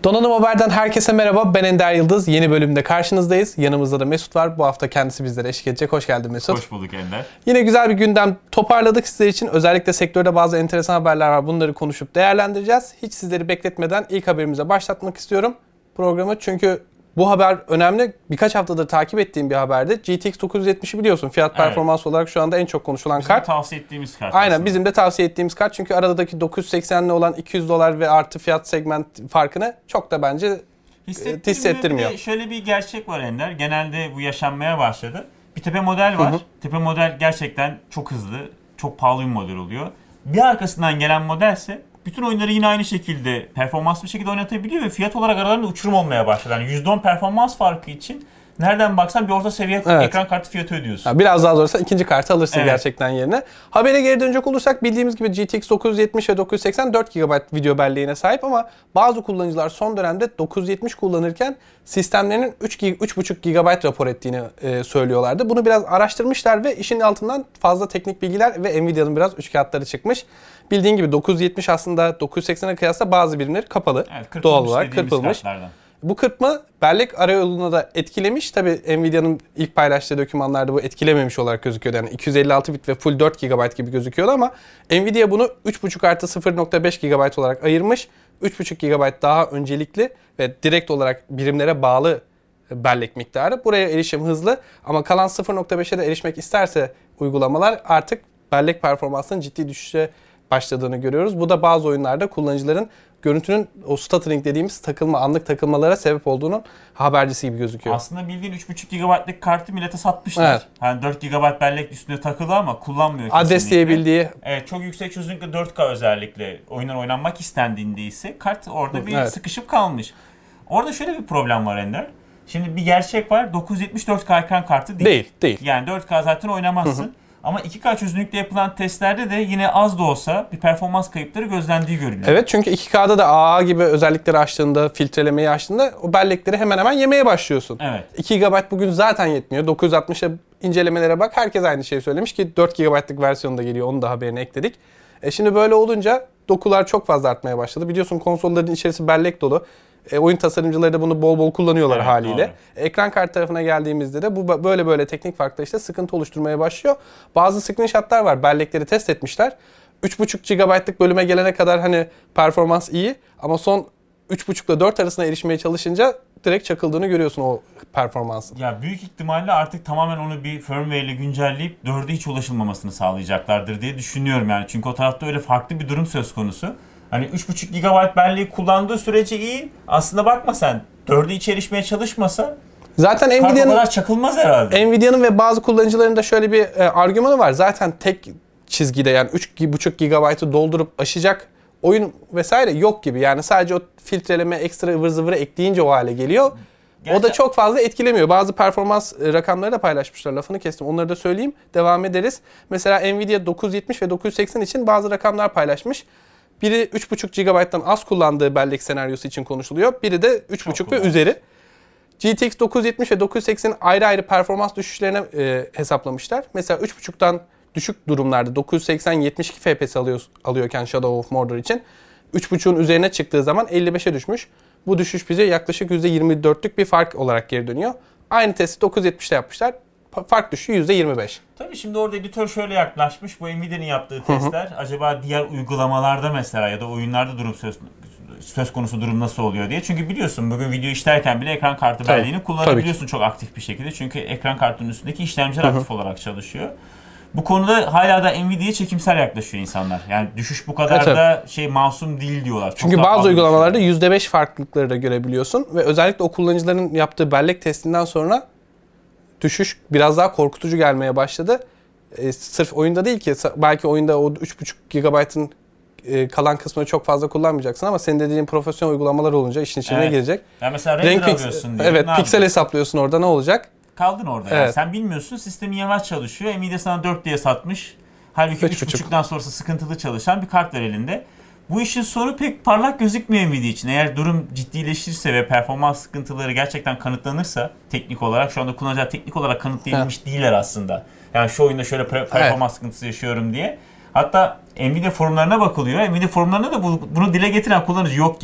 Donanım Haber'den herkese merhaba. Ben Ender Yıldız. Yeni bölümde karşınızdayız. Yanımızda da Mesut var. Bu hafta kendisi bizlere eşlik edecek. Hoş geldin Mesut. Hoş bulduk Ender. Yine güzel bir gündem toparladık sizler için. Özellikle sektörde bazı enteresan haberler var. Bunları konuşup değerlendireceğiz. Hiç sizleri bekletmeden ilk haberimize başlatmak istiyorum programı. Çünkü bu haber önemli. Birkaç haftadır takip ettiğim bir haberdi. GTX 970'i biliyorsun. Fiyat performans olarak şu anda en çok konuşulan bizim kart. Bizim tavsiye ettiğimiz kart. Aynen aslında. bizim de tavsiye ettiğimiz kart. Çünkü aradaki 980'li olan $200 ve artı fiyat segment farkını çok da bence hissettirmiyor. Bir de şöyle bir gerçek var Ender. Genelde bu yaşanmaya başladı. Bir tepe model var. Tepe model gerçekten çok hızlı, çok pahalı bir model oluyor. Bir arkasından gelen modelse bütün oyunları yine aynı şekilde performanslı bir şekilde oynatabiliyor ve fiyat olarak aralarında uçurum olmaya başladı. Yani %10 performans farkı için nereden baksan bir orta seviye ekran kartı fiyatı ödüyorsun. Ya biraz daha zorsa ikinci kartı alırsın gerçekten yerine. Habere geri dönecek olursak bildiğimiz gibi GTX 970 ve 980 4 GB video belleğine sahip ama bazı kullanıcılar son dönemde 970 kullanırken sistemlerinin 3.5 GB rapor ettiğini söylüyorlardı. Bunu biraz araştırmışlar ve işin altından fazla teknik bilgiler ve Nvidia'nın biraz üçkağıtları çıkmış. Bildiğin gibi 970 aslında 980'e kıyasla bazı birimleri kapalı. Evet, doğal olarak kırpılmış. Kartlardan. Bu kırpma bellek arayolunu da etkilemiş. Tabii Nvidia'nın ilk paylaştığı dokümanlarda bu etkilememiş olarak gözüküyordu. Yani 256 bit ve full 4 GB gibi gözüküyordu ama Nvidia bunu 3.5 artı 0.5 GB olarak ayırmış. 3.5 GB daha öncelikli ve direkt olarak birimlere bağlı bellek miktarı. Buraya erişim hızlı ama kalan 0.5'e de erişmek isterse uygulamalar artık bellek performansının ciddi düşüşe başladığını görüyoruz. Bu da bazı oyunlarda kullanıcıların görüntünün o stuttering dediğimiz anlık takılmalara sebep olduğunun habercisi gibi gözüküyor. Aslında bildiğin 3.5 GB'lık kartı millete satmışlar. Evet. Yani 4 GB bellek üstüne takılı ama kullanmıyor kesinlikle. Adres diyebildiği. Evet, çok yüksek çözünürlükte 4K özellikle oyunlar oynanmak istendiğinde ise kart orada bir sıkışıp kalmış. Orada şöyle bir problem var Ender. Şimdi bir gerçek var. 970 4K ekran kartı değil. Değil. Yani 4K zaten oynamazsın. Ama 2K çözünürlükte yapılan testlerde de yine az da olsa bir performans kayıpları gözlendiği görülüyor. Evet, çünkü 2K'da da AA gibi özellikleri açtığında, filtrelemeyi açtığında o bellekleri hemen hemen yemeye başlıyorsun. Evet. 2 GB bugün zaten yetmiyor. 960'a incelemelere bak. Herkes aynı şeyi söylemiş ki 4 GB'lık versiyonu da geliyor. Onu da haberine ekledik. Şimdi böyle olunca dokular çok fazla artmaya başladı. Biliyorsun konsolların içerisi bellek dolu. Oyun tasarımcıları da bunu bol bol kullanıyorlar haliyle. Doğru. Ekran kart tarafına geldiğimizde de bu böyle teknik farkla işte sıkıntı oluşturmaya başlıyor. Bazı screenshotlar var. Bellekleri test etmişler. 3.5 GB'lık bölüme gelene kadar hani performans iyi ama son 3.5 ile 4 arasına erişmeye çalışınca direkt çakıldığını görüyorsun o performansın. Ya büyük ihtimalle artık tamamen onu bir firmware ile güncelleyip 4'e hiç ulaşılmamasını sağlayacaklardır diye düşünüyorum yani. Çünkü o tarafta öyle farklı bir durum söz konusu. Hani 3.5 GB belleği kullandığı sürece iyi. Aslında bakma sen 4'e hiç erişmeye çalışmasa zaten Nvidia'nın kadar çakılmaz herhalde. Nvidia'nın ve bazı kullanıcıların da şöyle bir argümanı var. Zaten tek çizgide yani 3.5 GB'ı doldurup aşacak oyun vesaire yok gibi. Yani sadece o filtreleme ekstra ıvır zıvırı ekleyince o hale geliyor. O da çok fazla etkilemiyor. Bazı performans rakamları da paylaşmışlar. Lafını kestim. Onları da söyleyeyim. Devam ederiz. Mesela Nvidia 970 ve 980 için bazı rakamlar paylaşmış. Biri 3.5 GB'dan az kullandığı bellek senaryosu için konuşuluyor. Biri de 3.5 ve üzeri. GTX 970 ve 980 ayrı ayrı performans düşüşlerine hesaplamışlar. Mesela 3.5'tan düşük durumlarda 980 72 FPS alıyorken Shadow of Mordor için 3.5'un üzerine çıktığı zaman 55'e düşmüş. Bu düşüş bize yaklaşık %24'lük bir fark olarak geri dönüyor. Aynı testi 970'te yapmışlar. Fark düşüğü %25. Tabii şimdi orada editör şöyle yaklaşmış. Bu Nvidia'nın yaptığı testler acaba diğer uygulamalarda mesela ya da oyunlarda durum söz konusu durum nasıl oluyor diye. Çünkü biliyorsun bugün video işlerken bile ekran kartı belleğini kullanabiliyorsun çok aktif bir şekilde. Çünkü ekran kartının üstündeki işlemciler aktif olarak çalışıyor. Bu konuda hala da Nvidia'ya çekimsel yaklaşıyor insanlar. Yani düşüş bu kadar da masum değil diyorlar. Çünkü bazı uygulamalarda %5 farklılıkları da görebiliyorsun ve özellikle o kullanıcıların yaptığı bellek testinden sonra düşüş biraz daha korkutucu gelmeye başladı. Sırf oyunda değil ki belki oyunda o 3.5 GB'ın kalan kısmını çok fazla kullanmayacaksın ama senin dediğin profesyonel uygulamalar olunca işin içine girecek. Yani mesela render alıyorsun diye. Evet, piksel hesaplıyorsun orada ne olacak? Kaldın orada yani. Sen bilmiyorsun, sistemin yavaş çalışıyor. Nvidia sana 4 diye satmış. Halbuki 3.5'dan sonrası sıkıntılı çalışan bir kart var elinde. Bu işin sonu pek parlak gözükmüyor Nvidia için. Eğer durum ciddileşirse ve performans sıkıntıları gerçekten kanıtlanırsa teknik olarak, şu anda kullanıcılar teknik olarak kanıtlayabilmiş değiller aslında. Yani şu oyunda şöyle performans sıkıntısı yaşıyorum diye. Hatta Nvidia forumlarına bakılıyor. Nvidia forumlarında da bunu dile getiren kullanıcı yok gibi.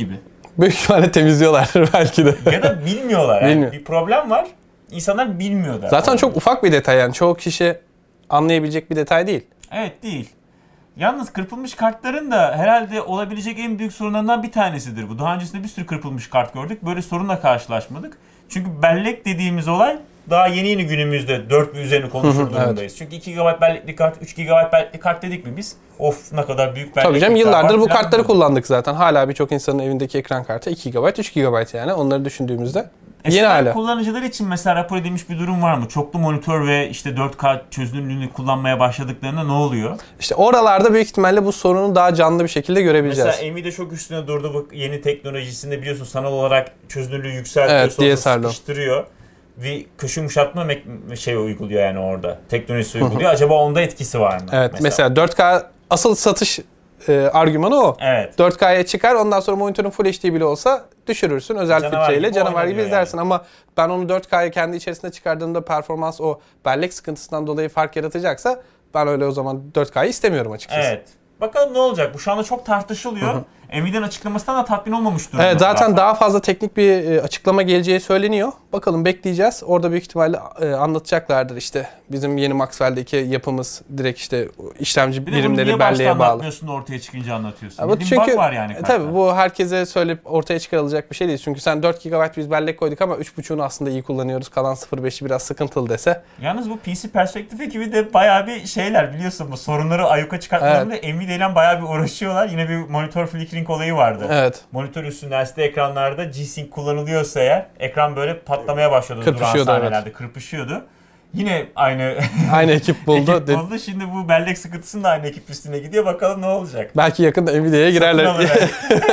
Büyük ihtimalle temizliyorlardır belki de. Ya da bilmiyorlar. Yani Bilmiyor. bir problem var. İnsanlar bilmiyorlar. Zaten çok ufak bir detay yani. Çoğu kişi anlayabilecek bir detay değil. Evet, değil. Yalnız kırpılmış kartların da herhalde olabilecek en büyük sorunlarından bir tanesidir bu. Daha öncesinde bir sürü kırpılmış kart gördük. Böyle sorunla karşılaşmadık. Çünkü bellek dediğimiz olay daha yeni günümüzde 4 ve üzerine konuşur durumdayız. Evet. Çünkü 2 GB bellekli kart, 3 GB bellekli kart dedik mi biz? Of, ne kadar büyük bellek. Tabii canım, miktarı yıllardır var bu falan kartları diyorduk. kullandık zaten. Hala birçok insanın evindeki ekran kartı 2 GB, 3 GB yani. Onları düşündüğümüzde yeni Eskiden hala. kullanıcılar için mesela rapor edilmiş bir durum var mı? Çoklu monitör ve işte 4K çözünürlüğünü kullanmaya başladıklarında ne oluyor? İşte oralarda büyük ihtimalle bu sorunu daha canlı bir şekilde görebileceğiz. Mesela Nvidia çok üstüne durdu bu yeni teknolojisinde, biliyorsun sanal olarak çözünürlüğü yükseltiyor, Evet, sonra DSLR. sıkıştırıyor. Bir köşe yumuşatma şey uyguluyor yani orada. Teknolojisi uyguluyor. Acaba onda etkisi var mı? Evet, mesela 4K asıl satış argümanı o. Evet. 4K'ya çıkar, ondan sonra monitörün Full HD bile olsa düşürürsün özel Canavar filtreyle, gibi canavar gibi oynanıyor izlersin ama ben onu 4K'ya kendi içerisinde çıkardığımda performans o bellek sıkıntısından dolayı fark yaratacaksa ben öyle o zaman 4K'yı istemiyorum açıkçası. Evet. Bakalım ne olacak? Bu şu anda çok tartışılıyor. Nvidia'nın açıklamasından da tatmin olmamış durumda. Evet, zaten daha fazla teknik bir açıklama geleceği söyleniyor. Bakalım, bekleyeceğiz. Orada büyük ihtimalle anlatacaklardır işte. Bizim yeni Maxwell'deki yapımız direkt işte işlemci bir de bunu birimleri niye başta belleğe bağlı. anlatmıyorsun da ortaya çıkınca anlatıyorsun? Ama Bildiğin çünkü bug var yani kartta. tabii bu herkese söyleyip ortaya çıkarılacak bir şey değil. Çünkü sen 4 GB biz bellek koyduk ama 3.5'unu aslında iyi kullanıyoruz. Kalan 0.5'i biraz sıkıntılı dese. Yalnız bu PC Perspektif ekibi de bayağı bir şeyler, biliyorsun bu sorunları ayyuka çıkartmalarında Nvidia ile bayağı bir uğraşıyorlar. Yine bir monitör flickering olayı vardı. Evet. Monitör üstünde LCD ekranlarda G-Sync kullanılıyorsa eğer ekran böyle patlamaya başladı. Kırpışıyordu, duran sahnelerde kırpışıyordu. Yine aynı Ekip buldu. ekip buldu. Şimdi bu bellek sıkıntısının da aynı ekip üstüne gidiyor. Bakalım ne olacak. Belki yakında Nvidia'ya girerler. Satın alır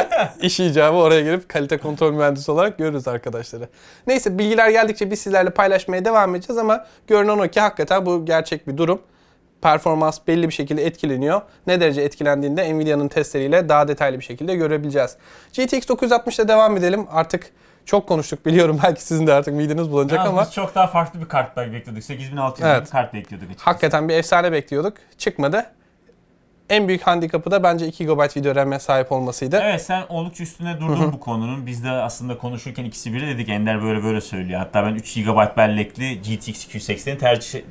İş icabı oraya girip kalite kontrol mühendisi olarak görürüz arkadaşları. Neyse, bilgiler geldikçe biz sizlerle paylaşmaya devam edeceğiz ama görünen o ki hakikaten bu gerçek bir durum. Performans belli bir şekilde etkileniyor. Ne derece etkilendiğinde Nvidia'nın testleriyle daha detaylı bir şekilde görebileceğiz. GTX 960 ile devam edelim. Artık çok konuştuk biliyorum, belki sizin de artık mideniz bulanacak ama biz çok daha farklı bir kart bekliyorduk. 8600 bir kart bekliyorduk açıkçası. hakikaten bir efsane bekliyorduk. Çıkmadı. En büyük handikapı da bence 2 GB video RAM'e sahip olmasıydı. Evet, sen oldukça üstüne durdun bu konunun. Biz de aslında konuşurken ikisi biri dedik, Ender böyle söylüyor. Hatta ben 3 GB bellekli GTX 280'i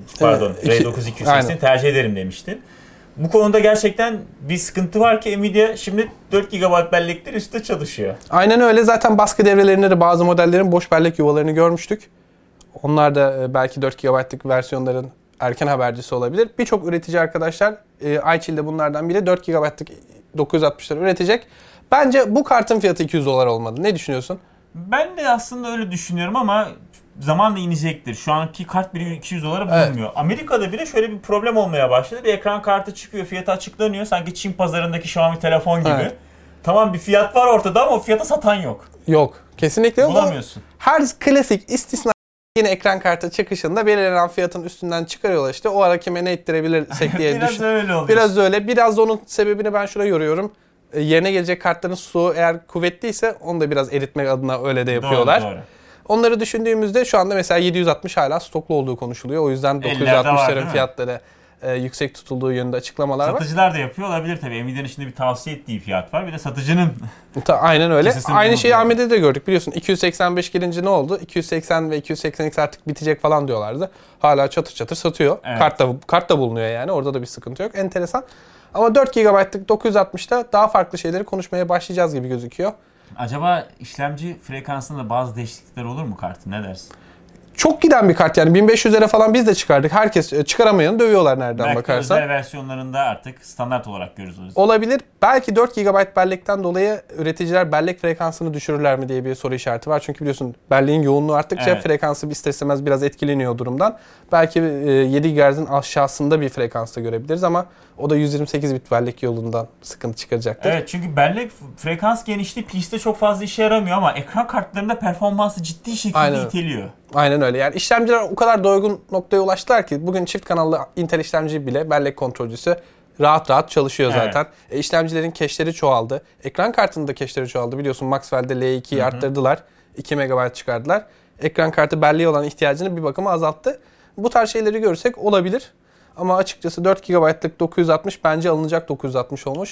RDX 280'i tercih ederim demiştin. Bu konuda gerçekten bir sıkıntı var ki Nvidia şimdi 4 GB bellekler üstte çalışıyor. Aynen öyle. Zaten baskı devrelerinde de bazı modellerin boş bellek yuvalarını görmüştük. Onlar da belki 4 GB'lık versiyonların erken habercisi olabilir. Birçok üretici arkadaşlar, iChill de bunlardan biri, 4 GB'lık 960'ları üretecek. Bence bu kartın fiyatı $200 olmadı. Ne düşünüyorsun? Ben de aslında öyle düşünüyorum ama zamanla inecektir. Şu anki kart biri $200 bulunmuyor. Evet. Amerika'da bile şöyle bir problem olmaya başladı. Bir ekran kartı çıkıyor, fiyatı açıklanıyor. Sanki Çin pazarındaki Xiaomi telefon gibi. Evet. Tamam, bir fiyat var ortada ama o fiyata satan yok. Yok. Kesinlikle yok. Bulamıyorsun. Her klasik istisna yine ekran kartı çıkışında belirlenen fiyatın üstünden çıkarıyorlar işte. O ara kime ne ettirebilirsek diye Biraz öyle oluyor. Biraz öyle. Biraz da onun sebebini ben şuraya yoruyorum. Yerine gelecek kartların su eğer kuvvetliyse onu da biraz eritmek adına öyle de yapıyorlar. Doğru. Onları düşündüğümüzde şu anda mesela 760 hala stoklu olduğu konuşuluyor. O yüzden 960'ların fiyatları yüksek tutulduğu yönünde açıklamalar var. Satıcılar da yapıyor olabilir tabii. Nvidia'nın şimdi bir tavsiye ettiği fiyat var. Bir de satıcının. Aynen öyle. Aynı şeyi AMD'de de gördük. Biliyorsun 285 girince ne oldu? 280 ve 280X artık bitecek falan diyorlardı. Hala çatır çatır satıyor. Evet. Kart da bulunuyor yani. Orada da bir sıkıntı yok. Enteresan. Ama 4 GB'lık 960'da daha farklı şeyleri konuşmaya başlayacağız gibi gözüküyor. Acaba işlemci frekansında bazı değişiklikler olur mu kartın? Ne dersin? Çok giden bir kart yani 1500'lere falan biz de çıkardık. Herkes çıkaramayanı dövüyorlar nereden belki bakarsan. Belki özel versiyonlarında artık standart olarak görürüz. Olabilir. Belki 4 GB bellekten dolayı üreticiler bellek frekansını düşürürler mi diye bir soru işareti var. Çünkü biliyorsun belleğin yoğunluğu arttıkça frekansı ister istemez biraz etkileniyor durumdan. Belki 7 GHz'in aşağısında bir frekansta görebiliriz ama o da 128 bit bellek yolundan sıkıntı çıkaracaktır. Evet, çünkü bellek frekans genişliği PC'de çok fazla işe yaramıyor ama ekran kartlarında performansı ciddi şekilde iteliyor. Aynen öyle. Yani işlemciler o kadar doygun noktaya ulaştılar ki bugün çift kanallı Intel işlemci bile bellek kontrolcüsü rahat çalışıyor zaten. İşlemcilerin cache'leri çoğaldı. Ekran kartının da cache'leri çoğaldı. Biliyorsun Maxwell'de L2'yi arttırdılar. 2 MB çıkardılar. Ekran kartı belleğe olan ihtiyacını bir bakıma azalttı. Bu tarz şeyleri görürsek olabilir. Ama açıkçası 4 GB'lık 960 bence alınacak 960 olmuş.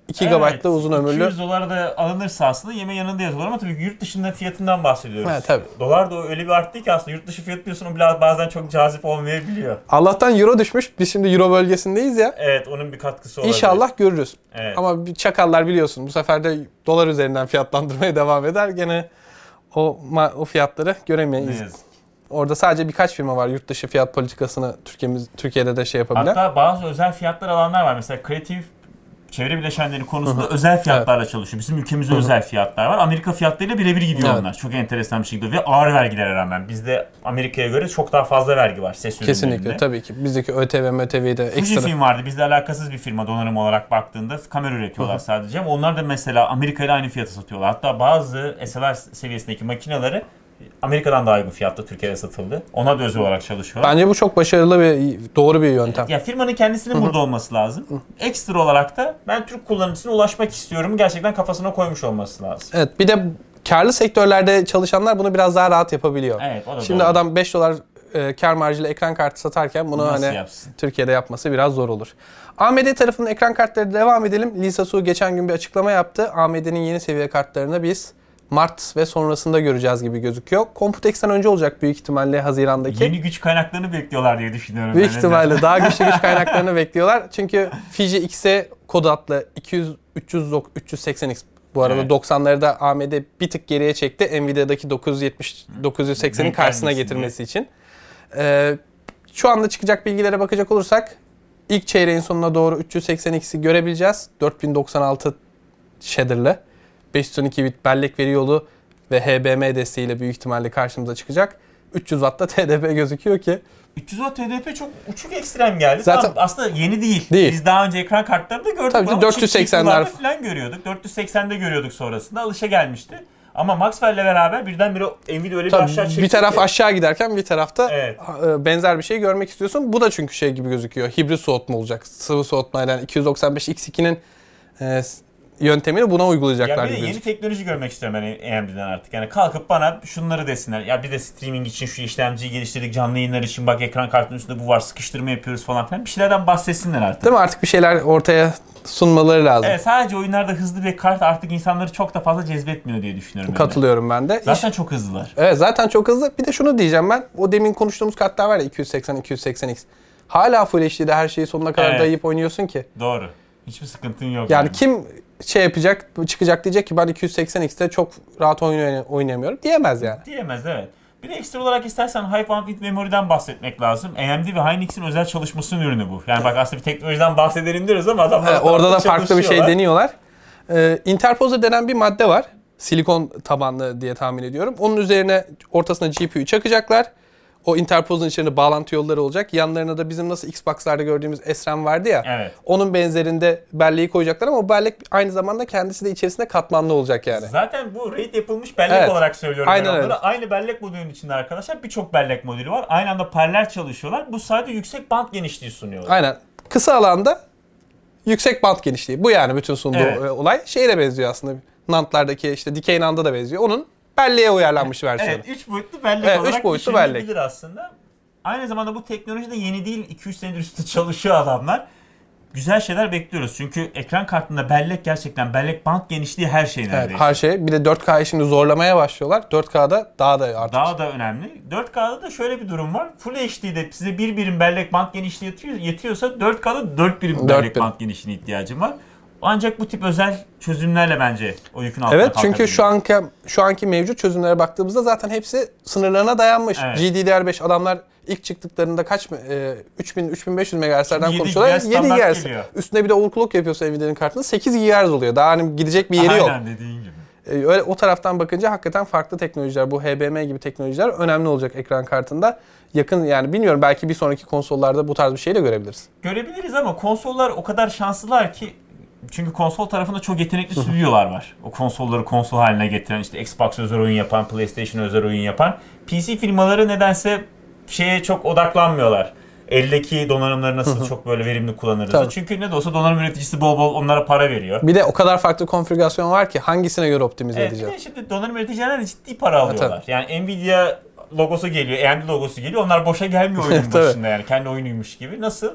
2 GB da uzun ömürlü. 200 dolar da alınırsa aslında yeme yanında yazılır ama tabii yurt dışında fiyatından bahsediyoruz. Evet, tabii. Dolar da öyle bir arttı ki aslında yurt dışı fiyat diyorsun o bazen çok cazip olmayabiliyor. Allah'tan euro düşmüş. Biz şimdi euro bölgesindeyiz ya. Evet, onun bir katkısı olabilir. İnşallah görürüz. Evet. Ama çakallar biliyorsun bu sefer de dolar üzerinden fiyatlandırmaya devam eder. Gene o fiyatları göremeyiz. Orada sadece birkaç firma var yurt dışı fiyat politikasını Türkiye'de de yapabilen. Hatta bazı özel fiyatlar alanlar var. Mesela kreatif çevre bileşenleri konusunda özel fiyatlarla çalışıyor. Bizim ülkemizde özel fiyatlar var. Amerika fiyatlarıyla birebir gidiyor onlar. Çok enteresan bir şekilde ve ağır vergilere rağmen. Bizde Amerika'ya göre çok daha fazla vergi var ses ürünlerinde. Kesinlikle tabii ki. Bizdeki ÖTV, MÖTV'yi de ekstra. Fujifilm vardı. Bizde alakasız bir firma donanım olarak baktığında kamera üretiyorlar sadece. Ama onlar da mesela Amerika ile aynı fiyata satıyorlar. Hatta bazı SLR seviyesindeki makineleri Amerika'dan daha uygun fiyatta Türkiye'de satıldı. Ona da özel olarak çalışıyorlar. Bence bu çok başarılı ve doğru bir yöntem. Ya firmanın kendisinin burada olması lazım. Ekstra olarak da ben Türk kullanıcısına ulaşmak istiyorum. Gerçekten kafasına koymuş olması lazım. Evet, bir de karlı sektörlerde çalışanlar bunu biraz daha rahat yapabiliyor. Evet, o da şimdi doğru. adam 5 dolar kar marjıyla ekran kartı satarken bunu hani yapsın? Türkiye'de yapması biraz zor olur. AMD tarafının ekran kartları devam edelim. Lisa Su geçen gün bir açıklama yaptı. AMD'nin yeni seviye kartlarını biz Mart ve sonrasında göreceğiz gibi gözüküyor. Computex'ten önce olacak büyük ihtimalle Hazirandaki. Yeni güç kaynaklarını bekliyorlar diye düşünüyorum. Büyük ihtimalle daha güçlü güç kaynaklarını bekliyorlar. Çünkü Fiji X'e kod adlı 380X bu arada 90'ları da AMD bir tık geriye çekti. Nvidia'daki 980'in karşısına getirmesi için. Şu anda çıkacak bilgilere bakacak olursak ilk çeyreğin sonuna doğru 380X'i görebileceğiz. 4096 shader'lı. 512 bit bellek veri yolu ve HBM desteğiyle büyük ihtimalle karşımıza çıkacak. 300 Watt'ta TDP gözüküyor ki. 300 Watt TDP çok uçuk ekstrem geldi. Zaten tamam, aslında yeni değil. Değil. Biz daha önce ekran kartlarında gördük. Tabii 480'ler falan görüyorduk. 480'de görüyorduk sonrasında. Alışa gelmişti. Ama Maxwell'le beraber birdenbire Nvidia öyle bir aşağı çekti. Bir taraf aşağı giderken bir tarafta evet. benzer bir şey görmek istiyorsun. Bu da çünkü şey gibi gözüküyor. Hibrit soğutma olacak. Sıvı soğutmayla 295X2'nin yöntemini buna uygulayacaklar ya bir de yeni teknoloji görmek istiyorum ben AMD'den artık. Yani kalkıp bana şunları desinler. Ya bir de streaming için şu işlemciyi geliştirdik, canlı yayınlar için bak ekran kartının üstünde bu var, sıkıştırma yapıyoruz falan filan. Bir şeylerden bahsetsinler artık. Değil mi? Artık bir şeyler ortaya sunmaları lazım. Evet, sadece oyunlarda hızlı bir kart artık insanları çok da fazla cezbetmiyor diye düşünüyorum. Katılıyorum ben de. Zaten çok hızlılar. Evet, zaten çok hızlı. Bir de şunu diyeceğim ben. O demin konuştuğumuz kartlar var ya 280X. Hala Full HD'de her şeyi sonuna kadar dayayıp oynuyorsun ki. Doğru. Hiçbir sıkıntın yok. Yani kim çıkacak diyecek ki ben 280X'te çok rahat oynayamıyorum diyemez yani. Diyemez, evet. Bir de ekstra olarak istersen High Bandwidth Memory'den bahsetmek lazım. AMD ve Hynix'in özel çalışmasının ürünü bu. Yani bak aslında bir teknolojiden bahsedelim diyoruz ama adamlar orada da farklı bir şey deniyorlar. Interposer denen bir madde var. Silikon tabanlı diye tahmin ediyorum. Onun üzerine ortasına GPU çakacaklar. O interposer'ın içerisinde bağlantı yolları olacak. Yanlarına da bizim nasıl Xbox'larda gördüğümüz SRAM vardı ya. Evet. Onun benzerinde belleği koyacaklar ama o bellek aynı zamanda kendisi de içerisinde katmanlı olacak yani. Zaten bu RAID yapılmış bellek olarak söylüyorum aynen ben onlara. öyle. Aynı bellek modülünün içinde arkadaşlar birçok bellek modülü var. Aynı anda paralel çalışıyorlar. Bu sayede yüksek band genişliği sunuyorlar. Aynen. Kısa alanda yüksek band genişliği. Bu yani bütün sunduğu olay. Şeye de benziyor aslında. NAND'lardaki işte dikey NAND'a da benziyor. Onun belleğe uyarlanmış versiyonu. Evet, 3 boyutlu bellek olarak 3 boyutlu düşünülebilir aslında. Aynı zamanda bu teknoloji de yeni değil. 2-3 senedir üstünde çalışıyor adamlar. Güzel şeyler bekliyoruz. Çünkü ekran kartında bellek band genişliği her şey neredeyse. Evet, her şey. Bir de 4K'yı şimdi zorlamaya başlıyorlar. 4K'da daha da artık. Daha da önemli. 4K'da da şöyle bir durum var. Full HD'de size bir birim bellek band genişliği yetiyorsa 4K'da 4 birim bellek band genişliğine ihtiyacım var. Ancak bu tip özel çözümlerle bence o yükün altına kalkabilir. Evet, çünkü şu anki mevcut çözümlere baktığımızda zaten hepsi sınırlarına dayanmış. Evet. GDDR5 adamlar ilk çıktıklarında kaç 3000-3500 MHz'lerden konuşuyorlar. 7 GHz. Üstüne bir de overclock yapıyorsa Nvidia'nın kartında 8 GHz oluyor. Daha hani gidecek bir yeri yok. Aynen dediğin gibi. Öyle o taraftan bakınca hakikaten farklı teknolojiler, bu HBM gibi teknolojiler önemli olacak ekran kartında. Yakın yani bilmiyorum, belki bir sonraki konsollarda bu tarz bir şey de görebiliriz. Görebiliriz ama konsollar o kadar şanslılar ki, çünkü konsol tarafında çok yetenekli stüdyolar var. O konsolları konsol haline getiren, işte Xbox özel oyun yapan, PlayStation özel oyun yapan. PC firmaları nedense şeye çok odaklanmıyorlar. Eldeki donanımları nasıl çok böyle verimli kullanırız. Tabii. Çünkü ne de olsa donanım üreticisi bol bol onlara para veriyor. Bir de o kadar farklı konfigürasyon var ki hangisine göre optimize edeceğiz. Bir de şimdi donanım üreticilerden de ciddi para alıyorlar. Yani Nvidia logosu geliyor, AMD logosu geliyor. Onlar boşa gelmiyor oyunun başında yani. Kendi oyunuymuş gibi. Nasıl?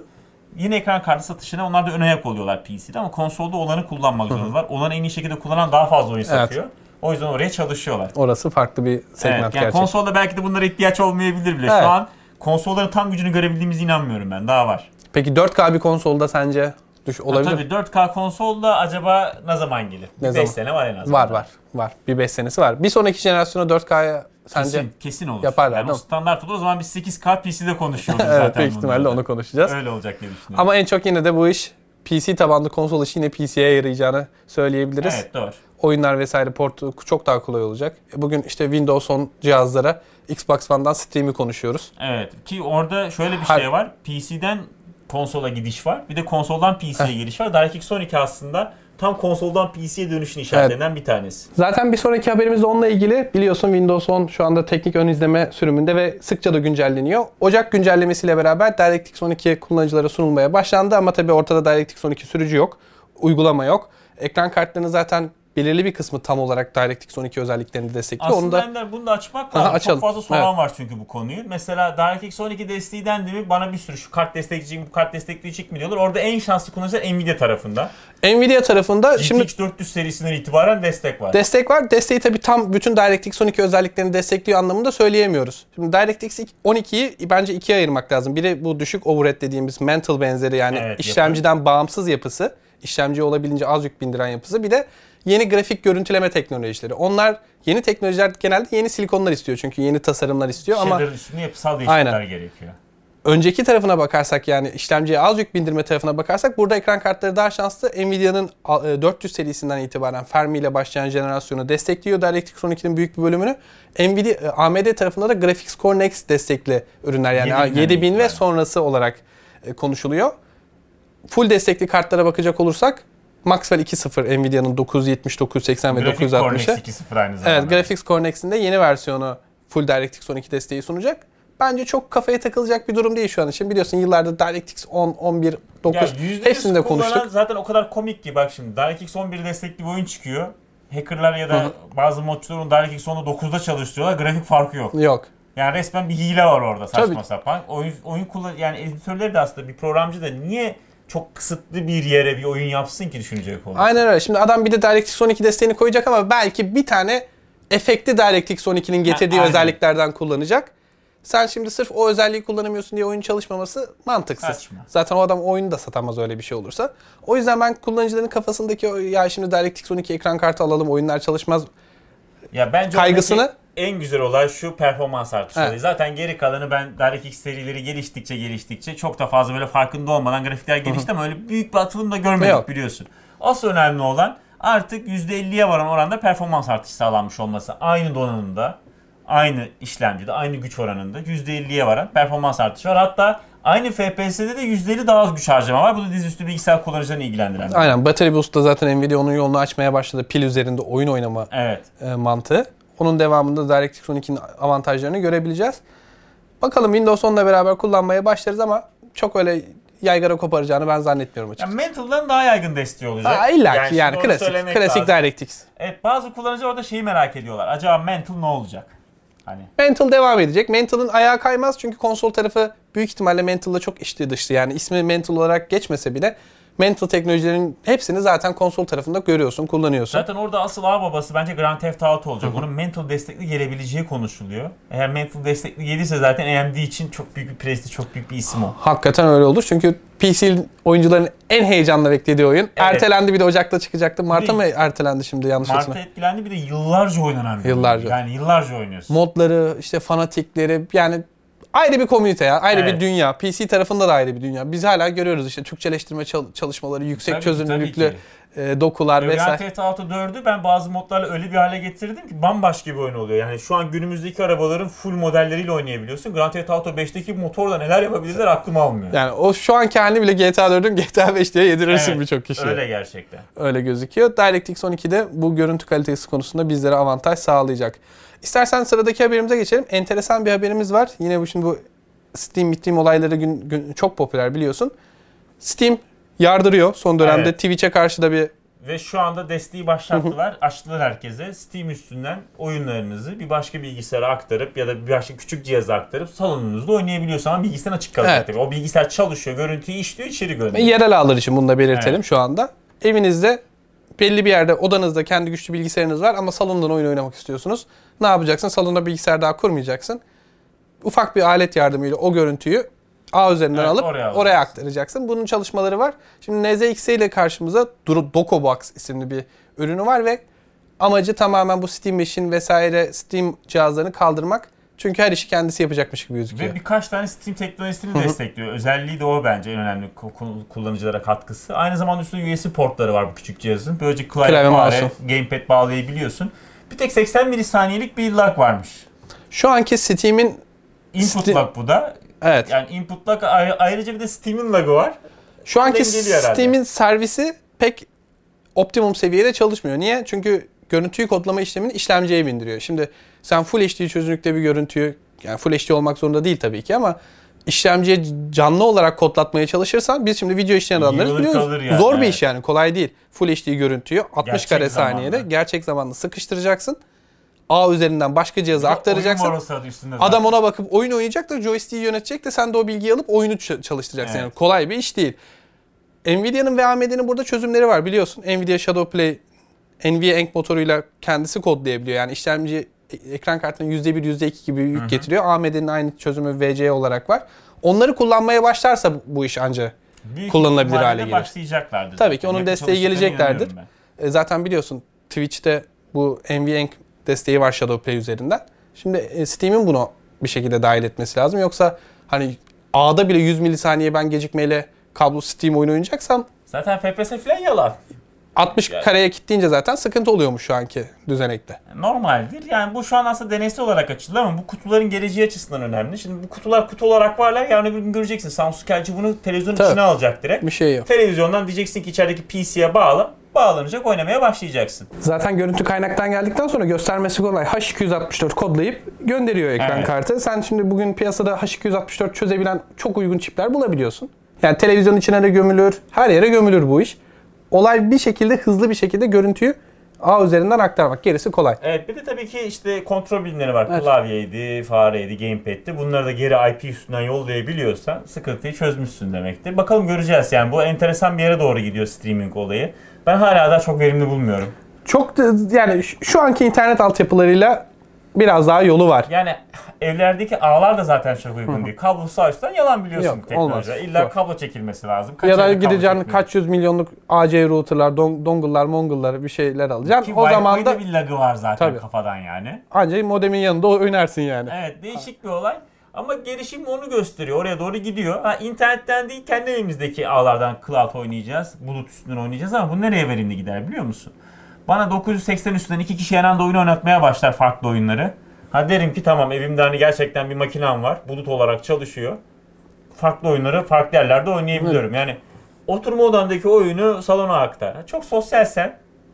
yeni ekran kartı satışına onlar da ön ayak oluyorlar PC'de ama konsolda olanı kullanmak zorundalar. Olanı en iyi şekilde kullanan daha fazla oyun satıyor. O yüzden oraya çalışıyorlar. Orası farklı bir segment yani gerçekten. Konsolda belki de bunlara ihtiyaç olmayabilir bile. Evet. Şu an konsolların tam gücünü görebildiğimize inanmıyorum ben. Daha var. Peki 4K bir konsolda sence olabilir mi? Tabii 4K konsolda acaba ne zaman gelir? 5 sene var en azından. Var. Bir 5 senesi var. Bir sonraki jenerasyona 4K'ya sence kesin olur. yaparlar yani değil o mi? standart olur. O zaman biz 8K PC'de konuşuyoruz Evet, zaten. büyük ihtimalle onu konuşacağız. Öyle olacak diye düşünüyorum. Ama en çok yine de bu iş PC tabanlı konsol işi yine PC'ye yarayacağını söyleyebiliriz. Evet, doğru. Oyunlar vesaire portu çok daha kolay olacak. Bugün işte Windows 10 cihazlara Xbox One'dan Steam'i konuşuyoruz. Evet, ki orada şöyle bir şey var. PC'den konsola gidiş var. Bir de konsoldan PC'ye giriş var. DirectX 12 aslında tam konsoldan PC'ye dönüşün işaretlerinden bir tanesi. Zaten bir sonraki haberimiz de onunla ilgili. Biliyorsun Windows 10 şu anda teknik ön izleme sürümünde ve sıkça da güncelleniyor. Ocak güncellemesiyle beraber DirectX 12 kullanıcılara sunulmaya başlandı ama tabii ortada DirectX 12 sürücü yok. Uygulama yok. Ekran kartlarının zaten belirli bir kısmı tam olarak DirectX 12 özelliklerini destekliyor. Aslında Ender bunu da açmak lazım. Açalım. Çok fazla soran var çünkü bu konuyu. Mesela DirectX 12 desteği dendi mi bana bir sürü şu kart destekleyecek mi, bu kart destekleyecek mi diyorlar. Orada en şanslı kullanıcılar Nvidia tarafında. Nvidia tarafında şimdi GTX 400 serisinden itibaren destek var. Destek var. Desteği tabii tam bütün DirectX 12 özelliklerini destekliyor anlamında söyleyemiyoruz. Şimdi DirectX 12'yi bence ikiye ayırmak lazım. Biri bu düşük overhead dediğimiz Mantle benzeri yani işlemciden bağımsız yapısı. İşlemciye olabildiğince az yük bindiren yapısı. Bir de yeni grafik görüntüleme teknolojileri. Onlar yeni teknolojiler genelde yeni silikonlar istiyor. Çünkü yeni tasarımlar istiyor ama şeylerin üstünde yapısal değişiklikler gerekiyor. Önceki tarafına bakarsak yani işlemciye az yük bindirme tarafına bakarsak burada ekran kartları daha şanslı. Nvidia'nın 400 serisinden itibaren Fermi ile başlayan jenerasyonu destekliyor. DirectX 12'nin büyük bir bölümünü. Nvidia, AMD tarafında da Graphics Core Next destekli ürünler yani 7000 ve sonrası olarak konuşuluyor. Full destekli kartlara bakacak olursak Maxwell 2.0 Nvidia'nın 970, 980 ve 960'ı. Graphics Core Next 2.0 aynı zamanda. Evet, Graphics Core Next'in de yeni versiyonu full DirectX 12 desteği sunacak. Bence çok kafaya takılacak bir durum değil şu an için. Biliyorsun yıllardır DirectX 10, 11, 9 hepsini de konuştuk. Zaten o kadar komik ki bak şimdi DirectX 11 destekli bir oyun çıkıyor. Hackerlar ya da bazı modçular onu DirectX 10'u 9'da çalıştırıyorlar. Grafik farkı yok. Yok. Yani resmen bir hile var orada saçma sapan. Oyun yani editörleri de aslında bir programcı da niye çok kısıtlı bir yere bir oyun yapsın ki düşünecek olursa. Aynen öyle. Şimdi adam bir de DirectX 12 desteğini koyacak ama belki bir tane efekti DirectX 12'nin getirdiği özelliklerden kullanacak. Sen şimdi sırf o özelliği kullanamıyorsun diye oyun çalışmaması mantıksız. Saçma. Zaten o adam oyunu da satamaz öyle bir şey olursa. O yüzden ben kullanıcıların kafasındaki ya şimdi DirectX 12 ekran kartı alalım oyunlar çalışmaz ya bence kaygısını en güzel olay şu performans artışı. Evet. Zaten geri kalanı ben DirectX serileri geliştikçe çok da fazla böyle farkında olmadan grafikler gelişti ama öyle büyük bir atılım da görmedik biliyorsun. Asıl önemli olan artık %50'ye varan oranda performans artışı sağlanmış olması. Aynı donanımda, aynı işlemcide, aynı güç oranında %50'ye varan performans artışı var. Hatta aynı FPS'de de %50 daha az güç harcama var. Bu da dizüstü bilgisayar kullanıcılarını ilgilendiren. Aynen. Battery Boost'ta zaten Nvidia onun yolunu açmaya başladı. Pil üzerinde oyun oynama mantığı. Onun devamında DirectX 12'nin avantajlarını görebileceğiz. Bakalım Windows 10'la beraber kullanmaya başlarız ama çok öyle yaygara koparacağını ben zannetmiyorum açıkçası. Yani Mental'dan daha yaygın desteği olacak. İlla ki yani klasik DirectX. Evet, bazı kullanıcılar orada şeyi merak ediyorlar. Acaba Mental ne olacak? Hani. Mental devam edecek. Mental'ın ayağı kaymaz çünkü konsol tarafı büyük ihtimalle Mental'la çok içli dışlı. Yani ismi Mental olarak geçmese bile Mental teknolojilerin hepsini zaten konsol tarafında görüyorsun, kullanıyorsun. Zaten orada asıl ağababası bence Grand Theft Auto olacak. Onun Mental destekli gelebileceği konuşuluyor. Eğer Mental destekli gelirse zaten AMD için çok büyük bir prestij, çok büyük bir isim o. Hakikaten öyle olur. Çünkü PC oyuncuların en heyecanla beklediği oyun. Evet. Ertelendi, bir de Ocak'ta çıkacaktı. Mart'a mı ertelendi şimdi yanlış hatırlamıyorum. Mart'ta etkilendi, bir de yıllarca oynanan bir oyun. Yani yıllarca oynuyorsun. Modları, işte fanatikleri yani ayrı bir komünite ya. Ayrı bir dünya. PC tarafında da ayrı bir dünya. Biz hala görüyoruz işte Türkçeleştirme çalışmaları, yüksek çözünürlüklü dokular vesaire. Grand Theft Auto 4'ü ben bazı modlarla öyle bir hale getirdim ki bambaşka bir oyun oluyor. Yani şu an günümüzdeki arabaların full modelleriyle oynayabiliyorsun. Grand Theft Auto 5'teki motorla neler yapabilirler aklım almıyor. Yani o şu anki halini bile GTA 4'ün GTA 5 diye yedirirsin birçok kişiye. Öyle gerçekten. Öyle gözüküyor. DirectX 12'de bu görüntü kalitesi konusunda bizlere avantaj sağlayacak. İstersen sıradaki haberimize geçelim. Enteresan bir haberimiz var. Yine bu Steam olayları çok popüler biliyorsun. Steam yardırıyor son dönemde. Evet. Twitch'e karşı da bir Ve şu anda desteği başlattılar. Açtılar herkese. Steam üstünden oyunlarınızı bir başka bilgisayara aktarıp ya da bir başka küçük cihaza aktarıp salonunuzda oynayabiliyorsunuz ama bilgisayar açık kalacak. Evet. Tabii. O bilgisayar çalışıyor, görüntüyü işliyor, içeri gönderiyor. Yerel ağlar için bunu da belirtelim Evet. şu anda. Evinizde belli bir yerde odanızda kendi güçlü bilgisayarınız var ama salondan oyun oynamak istiyorsunuz. Ne yapacaksın? Salonda bilgisayar daha kurmayacaksın. Ufak bir alet yardımıyla o görüntüyü ağ üzerinden alıp oraya aktaracaksın. Bunun çalışmaları var. Şimdi NZXT ile karşımıza DocoBox isimli bir ürünü var ve amacı tamamen bu Steam Machine vesaire Steam cihazlarını kaldırmak. Çünkü her işi kendisi yapacakmış gibi gözüküyor. Ve birkaç tane Steam teknolojisini destekliyor. Özelliği de o bence en önemli kullanıcılara katkısı. Aynı zamanda üstünde USB portları var bu küçük cihazın. Böylece klavye, fare, gamepad bağlayabiliyorsun. Bir tek 80 milisaniyelik bir lag varmış. Şu anki Steam'in input lag bu da. Evet. Yani input lag ayrıca bir de Steam'in lagı var. Şu anki Steam'in servisi pek optimum seviyede çalışmıyor. Niye? Çünkü görüntüyü kodlama işlemini işlemciye bindiriyor. Şimdi sen Full HD çözünürlükte bir görüntüyü, yani Full HD olmak zorunda değil tabii ki ama işlemciye canlı olarak kodlatmaya çalışırsan biz şimdi video işleyen adamlarız biliyoruz. Yani, zor bir iş yani, kolay değil. Full HD görüntüyü 60 kare saniyede gerçek zamanlı sıkıştıracaksın. Ağ üzerinden başka cihaza aktaracaksın. Adam ona bakıp oyun oynayacak da joystick'i yönetecek de sen de o bilgiyi alıp oyunu çalıştıracaksın. Evet. Yani kolay bir iş değil. Nvidia'nın ve AMD'nin burada çözümleri var biliyorsun. Nvidia Shadowplay, NVIDIA Enc motoruyla kendisi kodlayabiliyor. Yani işlemci ekran kartının %1, %2 gibi yük getiriyor. AMD'nin aynı çözümü VC olarak var. Onları kullanmaya başlarsa bu iş anca kullanılabilir hale gelir. Başlayacaklardır. Tabii ki onun desteği geleceklerdir. Zaten biliyorsun Twitch'te bu NVIDIA Enc desteği var Shadowplay üzerinden. Şimdi Steam'in bunu bir şekilde dahil etmesi lazım. Yoksa hani ağda bile 100 milisaniye ben gecikmeyle kablo Steam oyunu oynayacaksam zaten FPS falan yalan. 60 kareye kilitleyince zaten sıkıntı oluyormuş şu anki düzenekte. Normaldir. Yani bu şu an aslında deneysel olarak açıldı ama bu kutuların geleceği açısından önemli. Şimdi bu kutular kutu olarak varlar. Yarın bir gün göreceksin. Samsung Kelci bunu televizyonun içine alacak direkt. Bir şey yok. Televizyondan diyeceksin ki içerideki PC'ye bağlanacak, oynamaya başlayacaksın. Zaten görüntü kaynaktan geldikten sonra göstermesi kolay. H264 kodlayıp gönderiyor ekran kartı. Sen şimdi bugün piyasada H264 çözebilen çok uygun çipler bulabiliyorsun. Yani televizyonun içine de gömülür, her yere gömülür bu iş. Olay bir şekilde, hızlı bir şekilde görüntüyü ağ üzerinden aktarmak. Gerisi kolay. Evet, bir de tabii ki işte kontrol birimleri var. Evet. Klavyeydi, fareydi, gamepad'ti. Bunları da geri IP üstünden yollayabiliyorsan sıkıntıyı çözmüşsün demektir. Bakalım göreceğiz yani. Bu enteresan bir yere doğru gidiyor streaming olayı. Ben hala daha çok verimli bulmuyorum. Çok yani şu anki internet altyapılarıyla biraz daha yolu var. Yani evlerdeki ağlar da zaten çok uygun değil. Kablosuz ağ üstten yalan biliyorsun teknolojide. İlla kablo çekilmesi lazım. Ya da gideceksin kaç yüz milyonluk AC router'lar, dongle'lar, mongle'lar bir şeyler alacaksın. Ki o zaman da bir lagı var zaten kafadan yani. Ancak modemin yanında oynarsın yani. Evet, değişik bir olay. Ama gelişim onu gösteriyor. Oraya doğru gidiyor. İnternetten değil, kendi evimizdeki ağlardan cloud oynayacağız. Bulut üstünden oynayacağız ama bu nereye verimli gider biliyor musun? Bana 980 üstünden 2 kişi yan anda oyun oynatmaya başlar farklı oyunları. Derim ki tamam, evimde hani gerçekten bir makinem var. Bulut olarak çalışıyor. Farklı oyunları farklı yerlerde oynayabiliyorum. Yani oturma odandaki oyunu salona aktar. Çok sosyalsen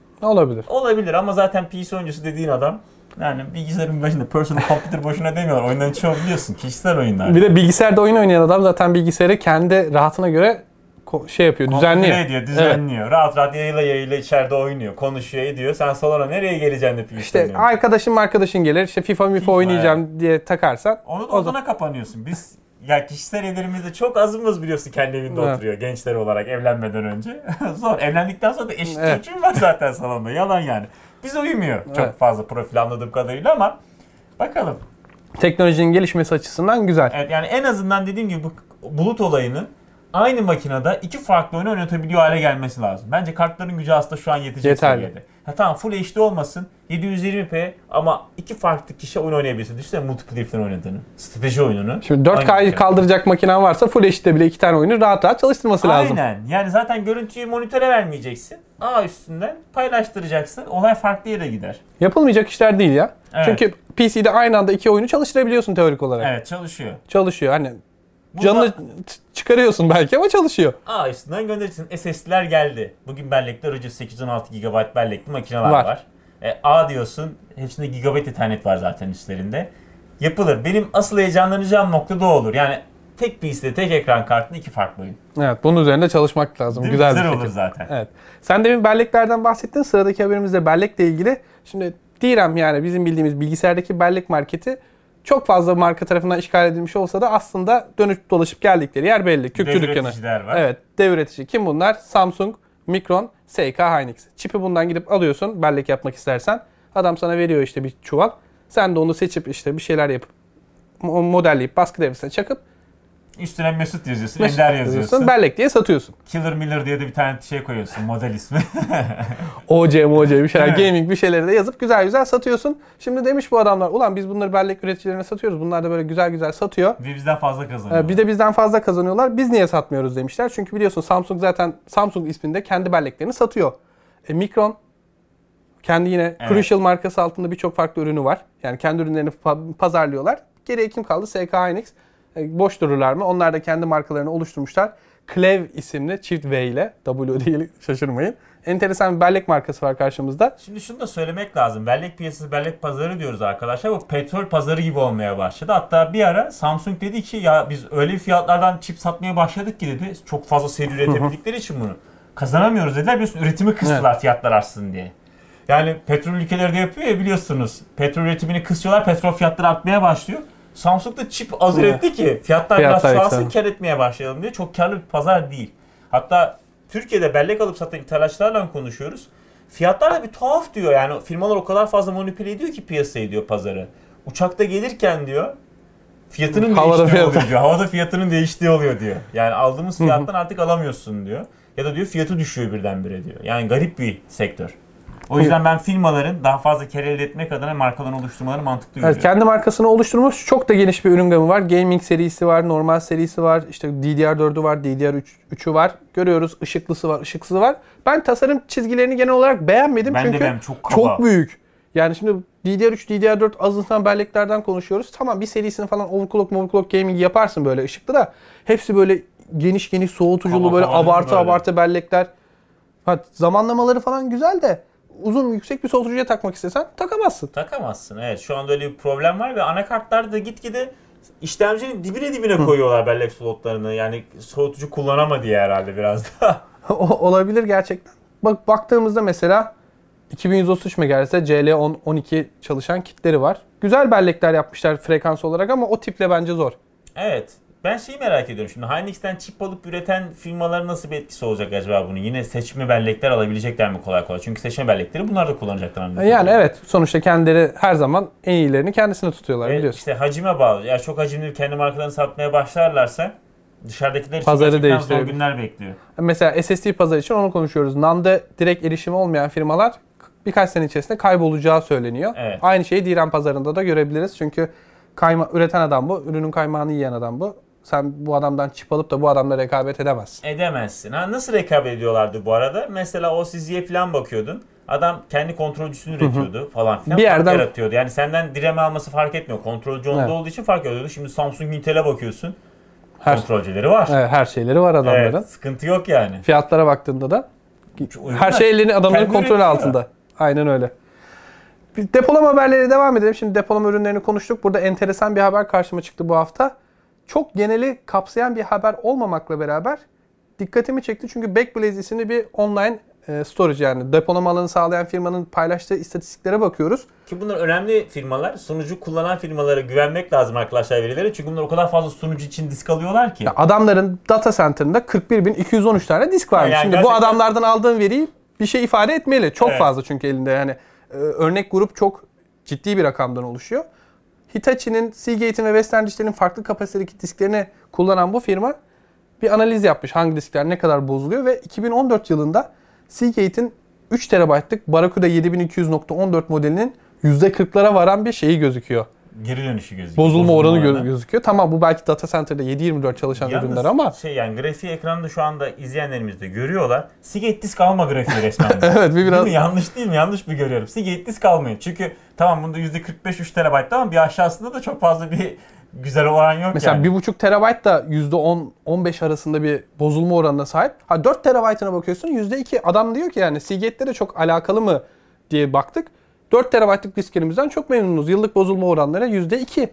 olabilir ama zaten PC oyuncusu dediğin adam yani bilgisayarın başında personal computer boşuna demiyorlar. Oyunların çoğu biliyorsun kişisel oyunlar. Bir de bilgisayarda oyun oynayan adam zaten bilgisayarı kendi rahatına göre yapıyor, düzenliyor. Evet. Rahat yayıyla içeride oynuyor, konuşuyor, ediyor. Sen salona nereye geleceksin de PC İşte oynuyorsun. Arkadaşın gelir, işte FIFA oynayacağım diye takarsan. Onu da odana kapanıyorsun. Biz ya kişisel evlerimizde çok azımız biliyorsun kendi evinde oturuyor gençler olarak evlenmeden önce. Zor. Evlendikten sonra da eşit çocuğun var zaten salonda. Yalan yani. Biz uyumuyor çok fazla profil anladığım kadarıyla ama bakalım. Teknolojinin gelişmesi açısından güzel. Evet, yani en azından dediğim gibi bu bulut olayının aynı makinede iki farklı oyunu oynatabiliyor hale gelmesi lazım. Bence kartların gücü aslında şu an yetecek seviyede. Tamam, Full HD olmasın, 720p ama iki farklı kişi oyun oynayabilirsin. Düşünsene multiplayer'den oynadığını, strateji oyununu. Şimdi 4K'yı kaldıracak makinen varsa Full HD'de bile iki tane oyunu rahat çalıştırması lazım. Aynen. Yani zaten görüntüyü monitöre vermeyeceksin. Ağ üstünden paylaştıracaksın. Olay farklı yere gider. Yapılmayacak işler değil ya. Evet. Çünkü PC'de aynı anda iki oyunu çalıştırabiliyorsun teorik olarak. Evet, çalışıyor. Çalışıyor. Hani canını çıkarıyorsun belki ama çalışıyor. Üstünden gönderirsin. SSD'ler geldi. Bugün bellekler ucuz. 816 GB bellekli makineler var. Diyorsun. Hepsinde gigabit ethernet var zaten üstlerinde. Yapılır. Benim asıl heyecanlanacağım nokta da olur. Yani tek PC'de tek ekran kartında 2 farklı oyun. Evet, bunun üzerinde çalışmak lazım. Değil Güzel mi? bir Güzel fikir. olur zaten. Evet. Sen demin belleklerden bahsettin. Sıradaki haberimizde bellekle ilgili. Şimdi DRAM, yani bizim bildiğimiz bilgisayardaki bellek marketi çok fazla marka tarafından işgal edilmiş olsa da aslında dönüp dolaşıp geldikleri yer belli. Kürkçü Dev dükkanı. üreticiler var. Evet, dev üretici. Kim bunlar? Samsung, Micron, SK Hynix. Çipi bundan gidip alıyorsun bellek yapmak istersen. Adam sana veriyor işte bir çuval. Sen de onu seçip işte bir şeyler yapıp modelleyip baskı devresine çakıp Üstüne Mesut yazıyorsun, Ender yazıyorsun. bellek diye satıyorsun. Killer Miller diye de bir tane şey koyuyorsun, model ismi. OC bir şeyler, Evet. gaming bir şeyleri de yazıp güzel güzel satıyorsun. Şimdi demiş bu adamlar, ulan biz bunları bellek üreticilerine satıyoruz. Bunlar da böyle güzel güzel satıyor. Bir bizden fazla kazanıyor. Bir de bizden fazla kazanıyorlar. Biz niye satmıyoruz demişler. Çünkü biliyorsun Samsung zaten Samsung isminde kendi belleklerini satıyor. Micron kendi yine Evet. Crucial markası altında birçok farklı ürünü var. Yani kendi ürünlerini pazarlıyorlar. Geriye kim kaldı? SK Hynix. Boş dururlar mı? Onlar da kendi markalarını oluşturmuşlar. Clev isimli, çift V ile, W değil, şaşırmayın. Enteresan bir bellek markası var karşımızda. Şimdi şunu da söylemek lazım. Bellek piyasası, bellek pazarı diyoruz arkadaşlar. Bu petrol pazarı gibi olmaya başladı. Hatta bir ara Samsung dedi ki ya biz öyle fiyatlardan çip satmaya başladık ki dedi. Çok fazla seri üretebildikleri için bunu kazanamıyoruz dediler. Biliyorsun üretimi kıstılar fiyatlar artsın diye. Yani petrol ülkeleri de yapıyor ya biliyorsunuz. Petrol üretimini kısıyorlar, petrol fiyatları artmaya başlıyor. Samsung da çip hazır etti ki fiyatlar biraz çoğalsın, kar etmeye başlayalım diye. Çok karlı bir pazar değil. Hatta Türkiye'de bellek alıp satan ithalatçılarla konuşuyoruz. Fiyatlar da bir tuhaf diyor. Yani firmalar o kadar fazla manipüle ediyor ki piyasayı diyor, pazarı. Uçakta gelirken diyor fiyatının değiştiği oluyor diyor. Havada fiyatının değiştiği oluyor diyor. Yani aldığımız fiyattan artık alamıyorsun diyor. Ya da diyor fiyatı düşüyor birdenbire diyor. Yani garip bir sektör. O yüzden ben firmaların daha fazla kar elde etmek adına markalarını oluşturmaları mantıklı görüyorum. Evet, kendi markasını oluşturmuş. Çok da geniş bir ürün gamı var. Gaming serisi var, normal serisi var. İşte DDR4'ü var, DDR3'ü var. Görüyoruz, ışıklısı var, ışıksızı var. Ben tasarım çizgilerini genel olarak beğenmedim. Çünkü çok büyük. Yani şimdi DDR3, DDR4 azından belleklerden konuşuyoruz. Tamam, bir serisini falan overclock gaming yaparsın böyle ışıklı da. Hepsi böyle geniş soğutuculu, böyle abartı bellekler. Zamanlamaları falan güzel de uzun yüksek bir soğutucuya takmak istesen takamazsın. Takamazsın, evet. Şu anda öyle bir problem var ve anakartlar da gitgide işlemcinin dibine koyuyorlar bellek slotlarını. Yani soğutucu kullanama diye herhalde biraz da. Olabilir gerçekten. Baktığımızda mesela 2133 MHz'de CL10-12 çalışan kitleri var. Güzel bellekler yapmışlar frekans olarak ama o tiple bence zor. Evet. Ben şeyi merak ediyorum şimdi. Hynix'ten çip alıp üreten firmaların nasıl bir etkisi olacak acaba bunu? Yine seçme bellekler alabilecekler mi kolay kolay? Çünkü seçme bellekleri bunlar da kullanacaklar. Yani evet, sonuçta kendileri her zaman en iyilerini kendisine tutuyorlar, biliyorsun. İşte hacime bağlı. Ya çok hacimli kendi markalarını satmaya başlarlarsa dışarıdakiler için pazarı gerçekten zor günler bekliyor. Mesela SSD pazarı için onu konuşuyoruz. NAND'a direkt erişimi olmayan firmalar birkaç sene içerisinde kaybolacağı söyleniyor. Evet. Aynı şeyi DRAM pazarında da görebiliriz. Çünkü üreten adam bu, ürünün kaymağını yiyen adam bu. Sen bu adamdan çip alıp da bu adamla rekabet edemezsin. Edemezsin. Nasıl rekabet ediyorlardı bu arada? Mesela o OCZ'ye falan bakıyordun. Adam kendi kontrolcüsünü üretiyordu falan filan. Bir yerden yaratıyordu. Yani senden DRAM alması fark etmiyor. Kontrolcü onda olduğu için fark ediyordu. Şimdi Samsung Intel'e bakıyorsun. Kontrolcüleri var. Evet, her şeyleri var adamların. Evet, sıkıntı yok yani. Fiyatlara baktığında da her şey ellerini adamların kontrolü altında. Aynen öyle. Bir depolama haberleri devam edelim. Şimdi depolama ürünlerini konuştuk. Burada enteresan bir haber karşıma çıktı bu hafta. Çok geneli kapsayan bir haber olmamakla beraber dikkatimi çekti. Çünkü Backblaze isimli bir online storage, yani depolama alanı sağlayan firmanın paylaştığı istatistiklere bakıyoruz. Ki bunlar önemli firmalar. Sunucu kullanan firmalara güvenmek lazım arkadaşlar, verilere. Çünkü bunlar o kadar fazla sunucu için disk alıyorlar ki. Ya adamların data center'ında 41.213 tane disk varmış. Yani şimdi gerçekten... bu adamlardan aldığın veriyi bir şey ifade etmeli. Çok fazla çünkü elinde, yani örnek grup çok ciddi bir rakamdan oluşuyor. Hitachi'nin, Seagate'in ve Western Digital'in farklı kapasitedeki disklerini kullanan bu firma bir analiz yapmış. Hangi diskler ne kadar bozuluyor ve 2014 yılında Seagate'in 3 TB'lık Barracuda 7200.14 modelinin %40'lara varan bir şeyi gözüküyor. Geri dönüşü gözüküyor. Bozulma oranı gözüküyor. Tamam, bu belki data center'da 7/24 çalışan ürünler ama. Yani grafiği ekranında şu anda izleyenlerimiz de görüyorlar. Seagate disk alma grafiği resmen. Evet, bir biraz. Değil mi? Yanlış değil mi? Yanlış mı görüyorum? Seagate disk almayın. Çünkü tamam bunda %45 3 TB ama bir aşağısında da çok fazla bir güzel oran yok mesela yani. Mesela 1.5 TB da %10-15 arasında bir bozulma oranına sahip. 4 TB'ına bakıyorsun %2. Adam diyor ki yani Seagate'de de çok alakalı mı diye baktık. 4 TB'lık disklerimizden çok memnunuz. Yıllık bozulma oranları %2.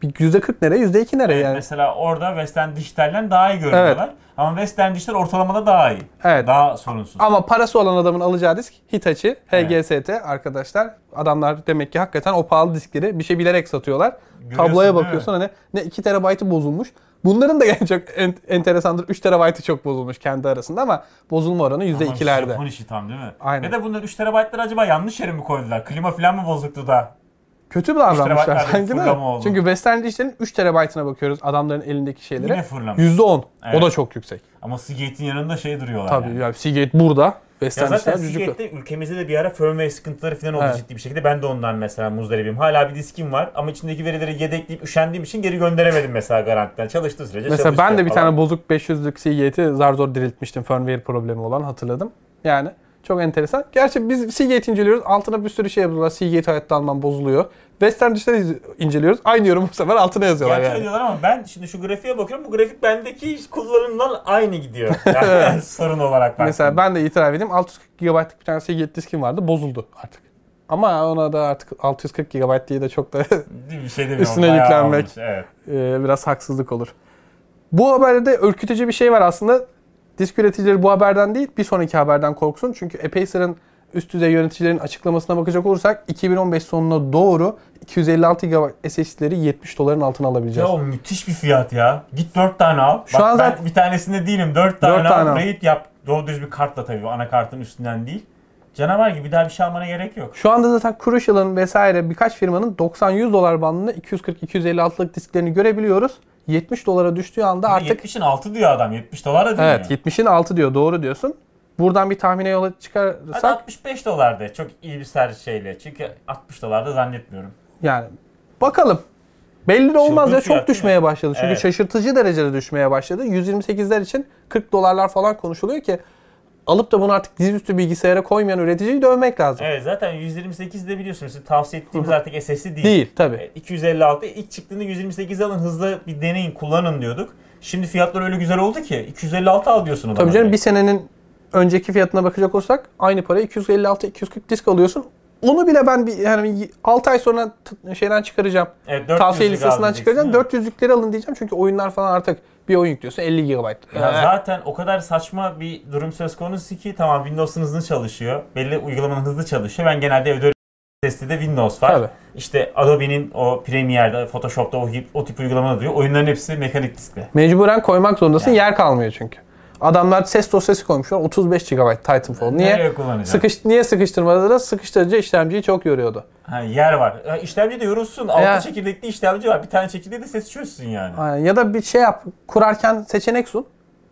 Bir %40 nereye, %2 nereye Evet, yani. mesela orada Western Digital'den daha iyi görünüyorlar. Evet. Ama Western Digital ortalamada daha iyi. Evet. Daha sorunsuz. Ama parası olan adamın alacağı disk Hitachi, HGST arkadaşlar. Adamlar demek ki hakikaten o pahalı diskleri bir şey bilerek satıyorlar. Görüyorsun, Tabloya değil bakıyorsun hani ne 2 TB'ı bozulmuş. Bunların da yani çok enteresandır. 3 TB'ı çok bozulmuş kendi arasında ama bozulma oranı %2'lerde. Japon işi tam değil mi? Aynen. Ve de bunlar 3 TB'ları acaba yanlış yere mi koydular? Klima falan mı bozuktu da? Kötü bir davranmışlar TB'larda sanki değil mi? fırlama oldu. Çünkü Western Digital'in 3 TB'ına bakıyoruz adamların elindeki şeylere. Yine fırlamış. %10. Evet. O da çok yüksek. Ama Seagate'in yanında şey duruyorlar Tabii yani. yani Seagate burada. Ya Western zaten Digital cücük. Seagate'de ülkemizde de bir ara firmware sıkıntıları falan oldu Evet. ciddi bir şekilde. Ben de ondan mesela muzdaribim. Hala bir diskim var ama içindeki verileri yedekleyip üşendiğim için geri gönderemedim mesela garantiden. Çalıştığı sürece Mesela çalışıyor ben de bir falan. tane bozuk 500'lük Seagate'i zar zor diriltmiştim. Firmware problemi olan hatırladım. Yani çok enteresan. Gerçi biz Seagate inceliyoruz. Altına bir sürü şey yapıyorlar. Seagate hayatta almam bozuluyor. Western Digital'i inceliyoruz. Aynı yorum bu sefer altına yazıyorlar Gerçi yani. diyorlar ama ben şimdi şu grafiğe bakıyorum. Bu grafik bendeki kullanımdan aynı gidiyor. Yani sorun olarak baktım. Mesela ben de itiraf edeyim. 640 GB'lık bir tane Seagate diskim vardı. Bozuldu artık. Ama ona da artık 640 GB diye de çok da bir şey demiyorum. üstüne bayağı yüklenmek. olmuş, evet. Biraz haksızlık olur. Bu haberde de ürkütücü bir şey var aslında. Disk üreticileri bu haberden değil, bir sonraki haberden korksun. Çünkü Apacer'ın üst düzey yöneticilerin açıklamasına bakacak olursak 2015 sonuna doğru 256 GB SSD'leri $70 altına alabileceğiz. Ya o müthiş bir fiyat ya. Git 4 tane al. Şu Bak an ben zaten- bir tanesinde değilim. 4 tane tane al. al. RAID yap. Doğru düz bir kartla tabii. Anakartın üstünden değil. Canavar gibi daha bir şey almana gerek yok. Şu anda zaten Crucial'ın vesaire birkaç firmanın $90-100 bandında 240-256'lık disklerini görebiliyoruz. $70 düştüğü anda artık 70'in altı diyor adam. $70 da değil evet mi? 70'in altı diyor, doğru diyorsun. Buradan bir tahmine yola Hadi çıkarırsak $65 de. Çok iyi bir şeyle. Çünkü $60 da zannetmiyorum. yani bakalım. Belli de olmaz Çılgın ya, fiyat çok değil düşmeye mi? başladı. Çünkü Evet. şaşırtıcı derecede düşmeye başladı. 128'ler için $40 falan konuşuluyor ki alıp da bunu artık dizüstü bilgisayara koymayan üreticiyi dövmek lazım. Evet zaten 128'de biliyorsunuz. Size tavsiye ettiğimiz artık SSD değil. Değil tabii. 256 ilk çıktığında 128 alın, hızlı bir deneyin, kullanın diyorduk. Şimdi fiyatlar öyle güzel oldu ki 256 al diyorsun adama. Tabii canım, bir senenin önceki fiyatına bakacak olsak aynı paraya 256-240 disk alıyorsun. Onu bile ben bir yani 6 ay sonra şeyden çıkaracağım. Evet, 400'lük Tavsiye al listesinden diyeceksin, çıkaracağım. değil mi? 400'lükleri alın diyeceğim. Çünkü oyunlar falan artık bir oyun yüklüyorsun 50 GB. Ya zaten o kadar saçma bir durum söz konusu ki tamam Windows'un hızlı çalışıyor. Belli uygulamanın hızlı çalışıyor. Ben genelde evde SSD'de Windows var. Tabii. İşte Adobe'nin o Premiere'de, Photoshop'ta o tip uygulamalar duruyor. Oyunların hepsi mekanik diskli. Mecburen koymak zorundasın. Yani. Yer kalmıyor çünkü. Adamlar ses dosyası koymuşlar. 35 GB Titanfall. Niye? Nereye kullanacağım? Niye sıkıştırmadı da sıkıştırıcı işlemciyi çok yoruyordu. Ha, yer var. Ya, işlemci de yorulsun. 6 Ya. çekirdekli işlemci var. Bir tane çekirdeği de ses çözsün yani. Aynen. Ya da bir şey yap. Kurarken seçenek sun.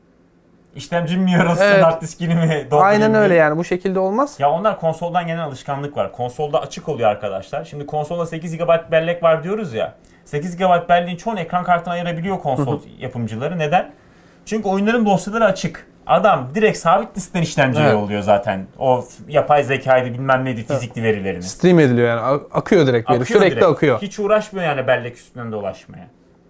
İşlemcim mi yorulsun, Evet. hard diskini mi doldurayım Aynen mi? öyle yani. Bu şekilde olmaz. Ya onlar konsoldan gelen alışkanlık var. Konsolda açık oluyor arkadaşlar. Şimdi konsolda 8 GB bellek var diyoruz ya. 8 GB belleğin çoğunu ekran kartına ayırabiliyor konsol yapımcıları. Neden? Çünkü oyunların dosyaları açık. Adam direkt sabit diskten işlemciye Evet. yolluyor zaten. O yapay zekaydı bilmem neydi fizikli verilerini. Stream ediliyor yani. Akıyor direkt veri. Akıyor Sürekli direkt. akıyor. Hiç uğraşmıyor yani bellek üstünden dolaşmaya.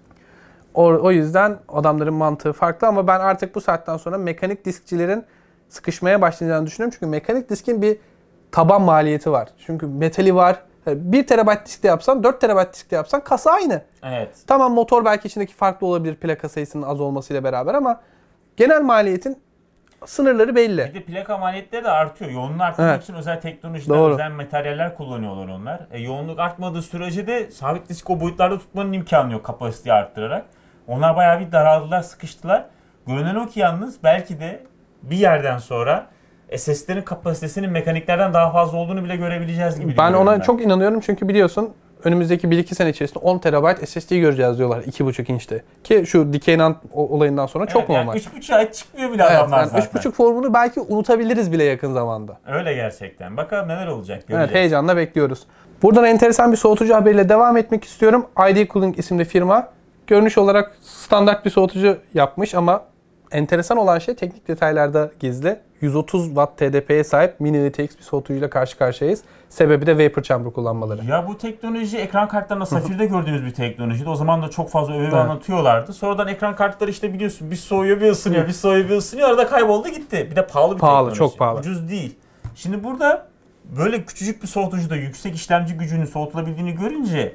O yüzden adamların mantığı farklı ama ben artık bu saatten sonra mekanik diskçilerin sıkışmaya başlayacağını düşünüyorum. Çünkü mekanik diskin bir taban maliyeti var. Çünkü metali var. 1 TB diskte yapsan, 4 TB diskte yapsan kasa aynı. Evet. Tamam, motor belki içindeki farklı olabilir plaka sayısının az olmasıyla beraber ama genel maliyetin sınırları belli. Bir de plaka maliyetleri de artıyor. Yoğunluğu arttırmak Evet. için özel teknolojiler, Doğru. özel materyaller kullanıyorlar onlar. Yoğunluk artmadığı sürece de sabit disk o boyutlarda tutmanın imkanı yok kapasiteyi arttırarak. Onlar bayağı bir daraldılar, sıkıştılar. Görünen o ki yalnız belki de bir yerden sonra SSD'lerin kapasitesinin mekaniklerden daha fazla olduğunu bile görebileceğiz gibi. Ben diyorum ona çok inanıyorum çünkü biliyorsun önümüzdeki 1-2 sene içerisinde 10 TB SSD göreceğiz diyorlar 2.5 inçte. Ki şu Decay NAND olayından sonra çok normal. 3.5 ay çıkmıyor bile Evet, adamlar yani zaten. 3.5 formunu belki unutabiliriz bile yakın zamanda. Öyle gerçekten. Bakalım neler olacak Evet, göreceğiz. heyecanla bekliyoruz. Buradan enteresan bir soğutucu haberiyle devam etmek istiyorum. ID Cooling isimli firma görünüş olarak standart bir soğutucu yapmış ama enteresan olan şey teknik detaylarda gizli. 130 Watt TDP'ye sahip mini ITX bir soğutucuyla karşı karşıyayız. Sebebi de vapor chamber kullanmaları. Ya bu teknoloji ekran kartlarında Safir'de gördüğümüz bir teknolojiydi. O zaman da çok fazla övüp Evet. anlatıyorlardı. Sonradan ekran kartları işte biliyorsun bir soğuyor bir ısınıyor, bir soğuyor bir ısınıyor. Arada kayboldu gitti. Bir de pahalı bir teknoloji. Çok pahalı. Ucuz değil. Şimdi burada böyle küçücük bir soğutucuda yüksek işlemci gücünün soğutulabildiğini görünce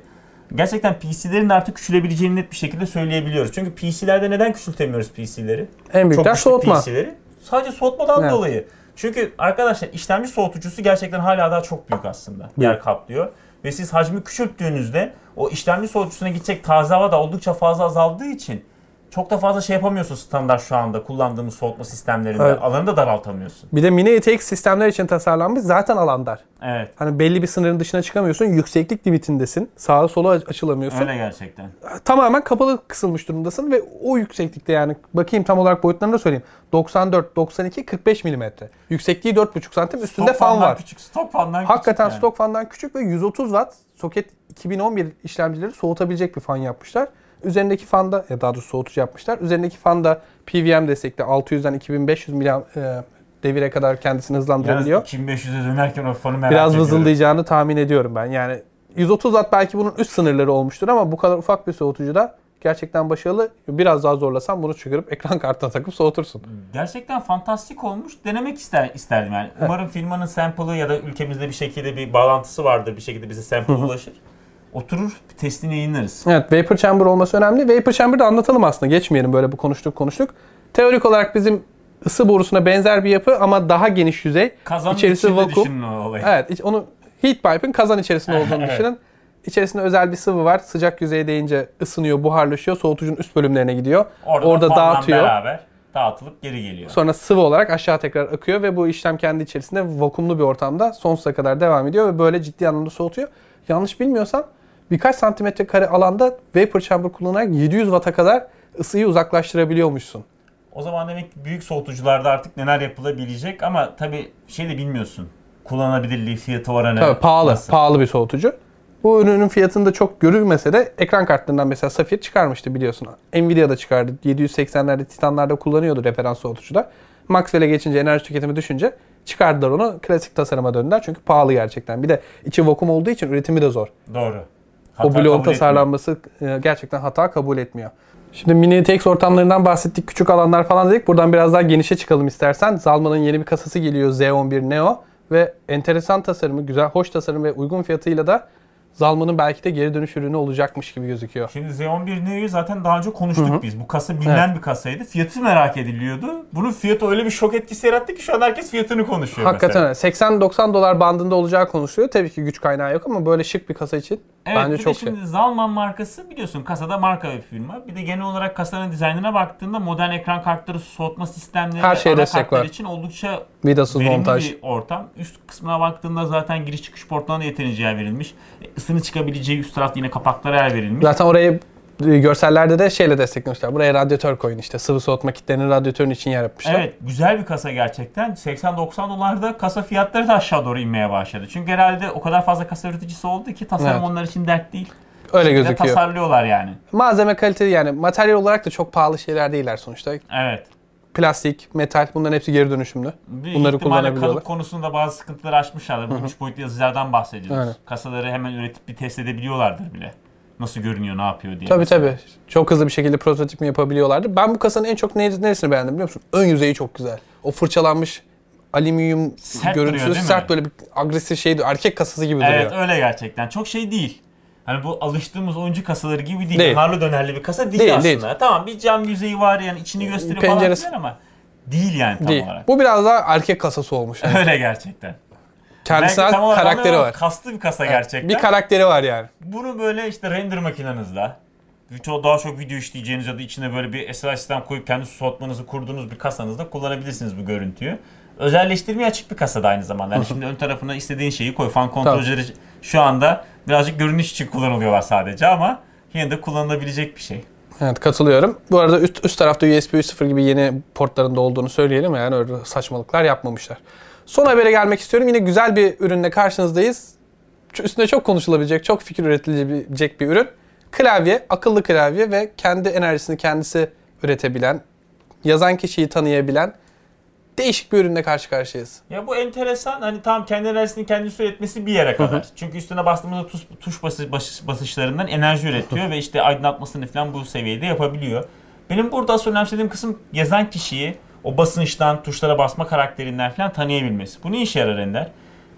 Gerçekten PC'lerin de artık küçülebileceğini net bir şekilde söyleyebiliyoruz. Çünkü PC'lerde neden küçültemiyoruz PC'leri? En büyükler soğutma. PC'leri. Sadece soğutmadan Evet. dolayı. Çünkü arkadaşlar işlemci soğutucusu gerçekten hala daha çok büyük aslında. Yer kaplıyor. Ve siz hacmi küçülttüğünüzde o işlemci soğutucusuna gidecek taze hava da oldukça fazla azaldığı için çok da fazla şey yapamıyorsun standart şu anda kullandığımız soğutma sistemlerinde. Evet. Alanı da daraltamıyorsun. Bir de mini ATX sistemler için tasarlanmış zaten alan dar. Evet. Hani belli bir sınırın dışına çıkamıyorsun. Yükseklik limitindesin. Sağa sola açılamıyorsun. Öyle gerçekten. Tamamen kapalı kısılmış durumdasın ve o yükseklikte yani bakayım tam olarak boyutlarını da söyleyeyim. 94, 92, 45 mm. Yüksekliği 4,5 santim. Üstünde Stok fan fandan var. küçük, stok fandan Hakikaten küçük yani. stok fandan küçük ve 130 watt soket 2011 işlemcileri soğutabilecek bir fan yapmışlar. Üzerindeki fanda ya daha doğrusu soğutucu yapmışlar. Üzerindeki fanda PWM destekli 600'den 2500 mAh devire kadar kendisini hızlandırabiliyor. Yalnız 2500'e dönerken o fanı merak Biraz ediyorum. vızıldayacağını tahmin ediyorum ben. Yani 130 watt belki bunun üst sınırları olmuştur ama bu kadar ufak bir soğutucuda gerçekten başarılı. Biraz daha zorlasam bunu çıkarıp ekran kartına takıp soğutursun. Gerçekten fantastik olmuş. Denemek isterdim yani. Umarım firmanın sample'ı ya da ülkemizde bir şekilde bir bağlantısı vardır. Bir şekilde bize sample ulaşır. Oturur testini yayınlarız. Evet, Vapor Chamber olması önemli. Vapor Chamber'ı da anlatalım aslında. Geçmeyelim böyle bu konuştuk. Teorik olarak bizim ısı borusuna benzer bir yapı ama daha geniş yüzey. Kazanın İçerisi içinde vakum. düşünün o olayı. Evet, onu heat pipe'ın kazan içerisinde olduğunu düşünün. İçerisinde özel bir sıvı var. Sıcak yüzeye değince ısınıyor, buharlaşıyor. Soğutucunun üst bölümlerine gidiyor. Orada fanla dağıtıyor. beraber dağıtılıp geri geliyor. Sonra sıvı olarak aşağı tekrar akıyor ve bu işlem kendi içerisinde vakumlu bir ortamda sonsuza kadar devam ediyor ve böyle ciddi anlamda soğutuyor. Yanlış bilmiyorsam birkaç santimetre kare alanda vapor chamber kullanarak 700 watt'a kadar ısıyı uzaklaştırabiliyormuşsun. O zaman demek ki büyük soğutucularda artık neler yapılabilecek ama tabii şey de bilmiyorsun. Kullanılabilirliği, fiyatı oranı. Tabii pahalı, nasıl? pahalı bir soğutucu. Bu ürünün fiyatında çok görülmese de ekran kartlarından mesela Safir çıkarmıştı biliyorsun. Nvidia'da çıkardı. 780'lerde, Titan'larda kullanıyordu referans soğutucuda. Maxwell'e geçince, enerji tüketimi düşünce çıkardılar onu. Klasik tasarıma döndüler çünkü pahalı gerçekten. Bir de içi vakum olduğu için üretimi de zor. Doğru. O bloğun tasarlanması gerçekten hata kabul etmiyor. Şimdi mini ATX ortamlarından bahsettik. Küçük alanlar falan dedik. Buradan biraz daha genişe çıkalım istersen. Zalman'ın yeni bir kasası geliyor Z11 Neo. Ve enteresan tasarımı, güzel, hoş tasarım ve uygun fiyatıyla da Zalman'ın belki de geri dönüş ürünü olacakmış gibi gözüküyor. Şimdi Z11 Neo'yu zaten daha önce konuştuk biz. Bu kasa bilinen bir kasaydı. Fiyatı merak ediliyordu. Bunun fiyatı öyle bir şok etkisi yarattı ki şu an herkes fiyatını konuşuyor Hakikaten mesela. öyle. 80-90 dolar bandında olacağı konuşuluyor. Tabii ki güç kaynağı yok ama böyle şık bir kasa için Evet, bence bir çok de şimdi Zalman markası biliyorsun kasada marka bir firma. Bir de genel olarak kasanın dizaynına baktığında modern ekran kartları, soğutma sistemleri, Her şeye destek anakartlar var. için oldukça vidasız verimli montaj. bir ortam. Üst kısmına baktığında zaten giriş çıkış portlarına yeterince yer verilmiş. Isının çıkabileceği üst tarafta yine kapaklara yer verilmiş. Zaten orayı görsellerde de şeyle desteklemişler. Buraya radyatör koyun işte. Sıvı soğutma kitlerini radyatörün için yer yapmışlar. Evet, güzel bir kasa gerçekten. 80-90 dolarda kasa fiyatları da aşağı doğru inmeye başladı. Çünkü herhalde o kadar fazla kasa üreticisi oldu ki tasarım onlar için dert değil. Öyle Şimdi de gözüküyor. tasarlıyorlar yani. Malzeme kaliteli yani materyal olarak da çok pahalı şeyler değiller sonuçta. Evet. Plastik, metal bunların hepsi geri dönüşümlü. Büyük Bunları ihtimalle kullanabiliyorlar. kalıp konusunda bazı sıkıntıları aşmışlardır. Bu 3 boyutlu yazıcılardan bahsediyoruz. Aynen. Kasaları hemen üretip bir test edebiliyorlardır bile. Nasıl görünüyor, ne yapıyor diye. Tabii mesela. tabii. Çok hızlı bir şekilde prototip mi yapabiliyorlardı. Ben bu kasanın en çok neresini beğendim biliyor musun? Ön yüzeyi çok güzel. O fırçalanmış alüminyum Sert duruyor, görüntüsü değil mi? sert böyle bir agresif şeydi. Erkek kasası gibi duruyor. Evet, öyle gerçekten. Çok şey değil. Hani bu alıştığımız oyuncu kasaları gibi değil. Değil. Harlı dönerli bir kasa değil, Değil, aslında. değil. Tamam, bir cam yüzeyi var yani içini gösteriyor Penceresi- falan filan ama değil yani tam Değil. olarak. Bu biraz daha erkek kasası olmuş. Yani. Öyle gerçekten. Kendisine Belki tam olarak karakteri ama var. kaslı bir kasa gerçekten. Bir karakteri var yani. Bunu böyle işte render makinenizde daha çok video işleyeceğiniz ya da içine böyle bir SSD sistem koyup kendi soğutmanızı kurduğunuz bir kasanızda kullanabilirsiniz bu görüntüyü. Özelleştirmeye açık bir kasada aynı zamanda. Yani şimdi ön tarafına istediğin şeyi koy. Fan kontrolcüleri şu anda birazcık görünüş için kullanılıyorlar sadece ama yine de kullanılabilecek bir şey. Evet katılıyorum. Bu arada üst tarafta USB 3.0 gibi yeni portlarında olduğunu söyleyelim. Yani öyle saçmalıklar yapmamışlar. Son habere gelmek istiyorum. Yine güzel bir ürünle karşınızdayız. Üstünde çok konuşulabilecek, çok fikir üretilebilecek bir ürün. Klavye, akıllı klavye ve kendi enerjisini kendisi üretebilen, yazan kişiyi tanıyabilen değişik bir ürünle karşı karşıyayız. Ya bu enteresan. Hani tam kendi enerjisini kendisi üretmesi bir yere kadar. Çünkü üstüne bastığımızda tuş basışlarından enerji üretiyor ve işte aydınlatmasını falan bu seviyede yapabiliyor. Benim burada asıl önemsediğim kısım yazan kişiyi o basınçtan, tuşlara basma karakterinden falan tanıyabilmesi. Bu ne işe yarar Ender?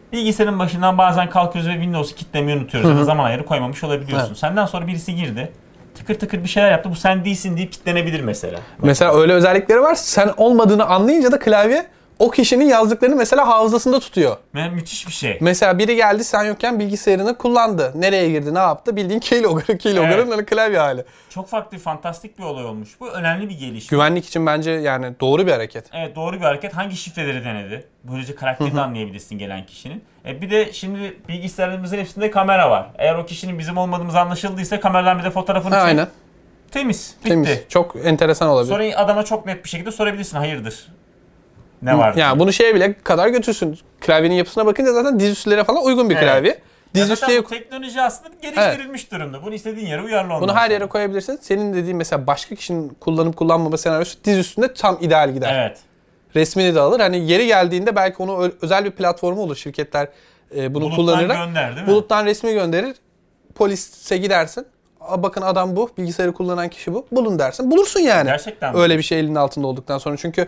Bilgisayarın başından bazen kalkıyoruz ve Windows'u kilitlemeyi unutuyoruz. Ya da zaman ayarı koymamış olabiliyorsun. Evet. Senden sonra birisi girdi. Tıkır tıkır bir şeyler yaptı. Bu sen değilsin deyip kilitlenebilir mesela. Mesela öyle özellikleri var. Sen olmadığını anlayınca da klavye o kişinin yazdıklarını mesela hafızasında tutuyor. Müthiş bir şey. Mesela biri geldi sen yokken bilgisayarını kullandı. Nereye girdi, ne yaptı? Bildiğin keylogger'ın hani klavye hali. Çok farklı, fantastik bir olay olmuş. Bu önemli bir gelişme. Güvenlik için bence yani doğru bir hareket. Evet, doğru bir hareket. Hangi şifreleri denedi? Böylece karakteri de anlayabilirsin gelen kişinin. Bir de şimdi bilgisayarlarımızın hepsinde kamera var. Eğer o kişinin bizim olmadığımız anlaşıldıysa kameradan bir de fotoğrafını çek. Aynen. Temiz. Bitti. Temiz. Çok enteresan olabilir. Sonra adama çok net bir şekilde sorabilirsin. Hayırdır? Ne var? Yani bunu şeye bile kadar götürsün. Klavyenin yapısına bakınca zaten dizüstülere falan uygun bir klavye. Dizüstüye bu teknoloji aslında geliştirilmiş durumda. Bunu istediğin yere uyarla olmaz. bunu her yere koyabilirsin. Senin dediğin mesela başka kişinin kullanıp kullanmama senaryosu diz üstünde tam ideal gider. Evet. Resmini de alır. Hani yeri geldiğinde belki onu özel bir platformu olur. Şirketler bunu Buluttan kullanarak gönder, değil mi? buluttan resmi gönderir. Polise gidersin. Bakın adam bu. Bilgisayarı kullanan kişi bu. Bulun dersin. Bulursun yani. Gerçekten öyle bir şey elinin altında olduktan sonra. Çünkü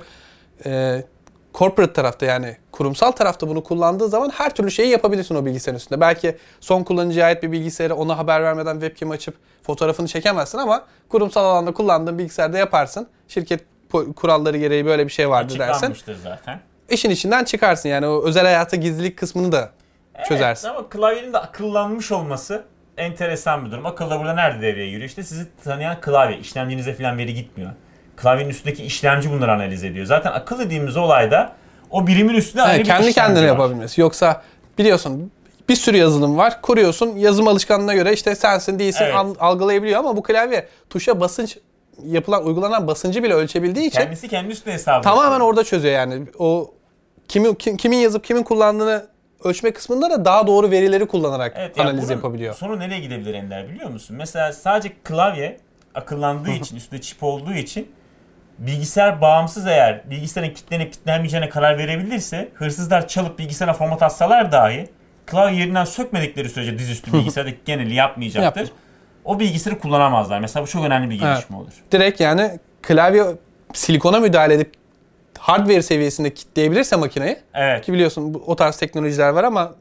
corporate tarafta yani kurumsal tarafta bunu kullandığı zaman her türlü şeyi yapabilirsin o bilgisayarın üstünde. Belki son kullanıcıya ait bir bilgisayara ona haber vermeden webcam açıp fotoğrafını çekemezsin ama kurumsal alanda kullandığın bilgisayarda yaparsın. Şirket kuralları gereği böyle bir şey vardı dersin. Açıklanmıştır zaten. İşin içinden çıkarsın yani o özel hayata gizlilik kısmını da çözersin. Evet, ama klavyenin de akıllanmış olması enteresan bir durum. Akıl da burada nerede devreye giriyor? İşte sizi tanıyan klavye, işlemcinize falan veri gitmiyor. Klavyenin üstündeki işlemci bunları analiz ediyor. Zaten akıl dediğimiz olayda o birimin üstünde ayrı bir kendi işlemci kendine var. yapabilmesi. Yoksa biliyorsun bir sürü yazılım var. Kuruyorsun. Yazım alışkanlığına göre işte sensin değilsin Evet. algılayabiliyor ama bu klavye tuşa basınç uygulanan basıncı bile ölçebildiği için Kendisi kendi üstüne hesabı tamamen yapıyor. orada çözüyor yani. O kimin yazıp kimin kullandığını ölçme kısmında da daha doğru verileri kullanarak Evet, yani analiz bunun yapabiliyor. Sonu nereye gidebilir Ender biliyor musun? Mesela sadece klavye akıllandığı için, üstünde çip olduğu için bilgisayar bağımsız eğer bilgisayarın kilitlenip kilitlenmeyeceğine karar verebilirse hırsızlar çalıp bilgisayara format atsalar dahi klavye yerinden sökmedikleri sürece dizüstü bilgisayardaki geneli yapmayacaktır. O bilgisayarı kullanamazlar. Mesela bu çok önemli bir gelişme olur. Direkt yani klavye silikona müdahale edip hardware seviyesinde kilitleyebilirse makineyi Evet. ki biliyorsun o tarz teknolojiler var ama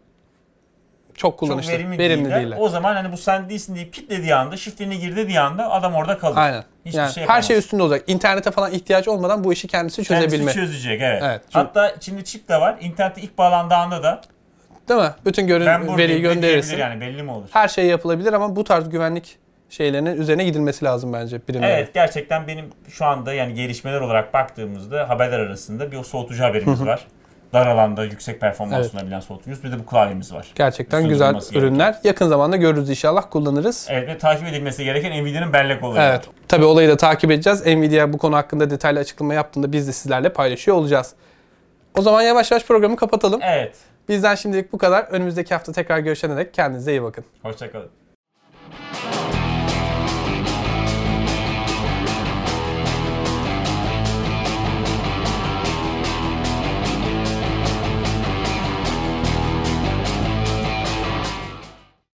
çok kullanışlı, Çok verimli değiller. O zaman hani bu sen değilsin deyip kilitlediği anda, şifreni girdiği anda adam orada kalır. Aynen. Hiçbir Yani şey her yapamaz. şey üstünde olacak. İnternete falan ihtiyaç olmadan bu işi kendisi çözebilme. Kendisi çözecek, evet. Evet. Hatta içinde çip de var. İnternete ilk bağlandığı anda da Değil mi? Bütün ben buradayım veriyi de gönderirsin. diyebilir yani, belli mi olur? Her şey yapılabilir ama bu tarz güvenlik şeylerinin üzerine gidilmesi lazım bence birimlerin. Evet, gerçekten benim şu anda yani gelişmeler olarak baktığımızda haberler arasında bir soğutucu haberimiz var. Dar alanda yüksek performans sunabilen soğutucumuz. Bir de bu klavyemiz var. Gerçekten Üstünde güzel durması ürünler. gereken. Yakın zamanda görürüz inşallah, kullanırız. Evet, ve takip edilmesi gereken Nvidia'nın bellek olayı Evet. var. Tabii olayı da takip edeceğiz. Nvidia bu konu hakkında detaylı açıklama yaptığında biz de sizlerle paylaşıyor olacağız. O zaman yavaş yavaş programı kapatalım. Evet. Bizden şimdilik bu kadar. Önümüzdeki hafta tekrar görüşene dek kendinize iyi bakın. Hoşçakalın.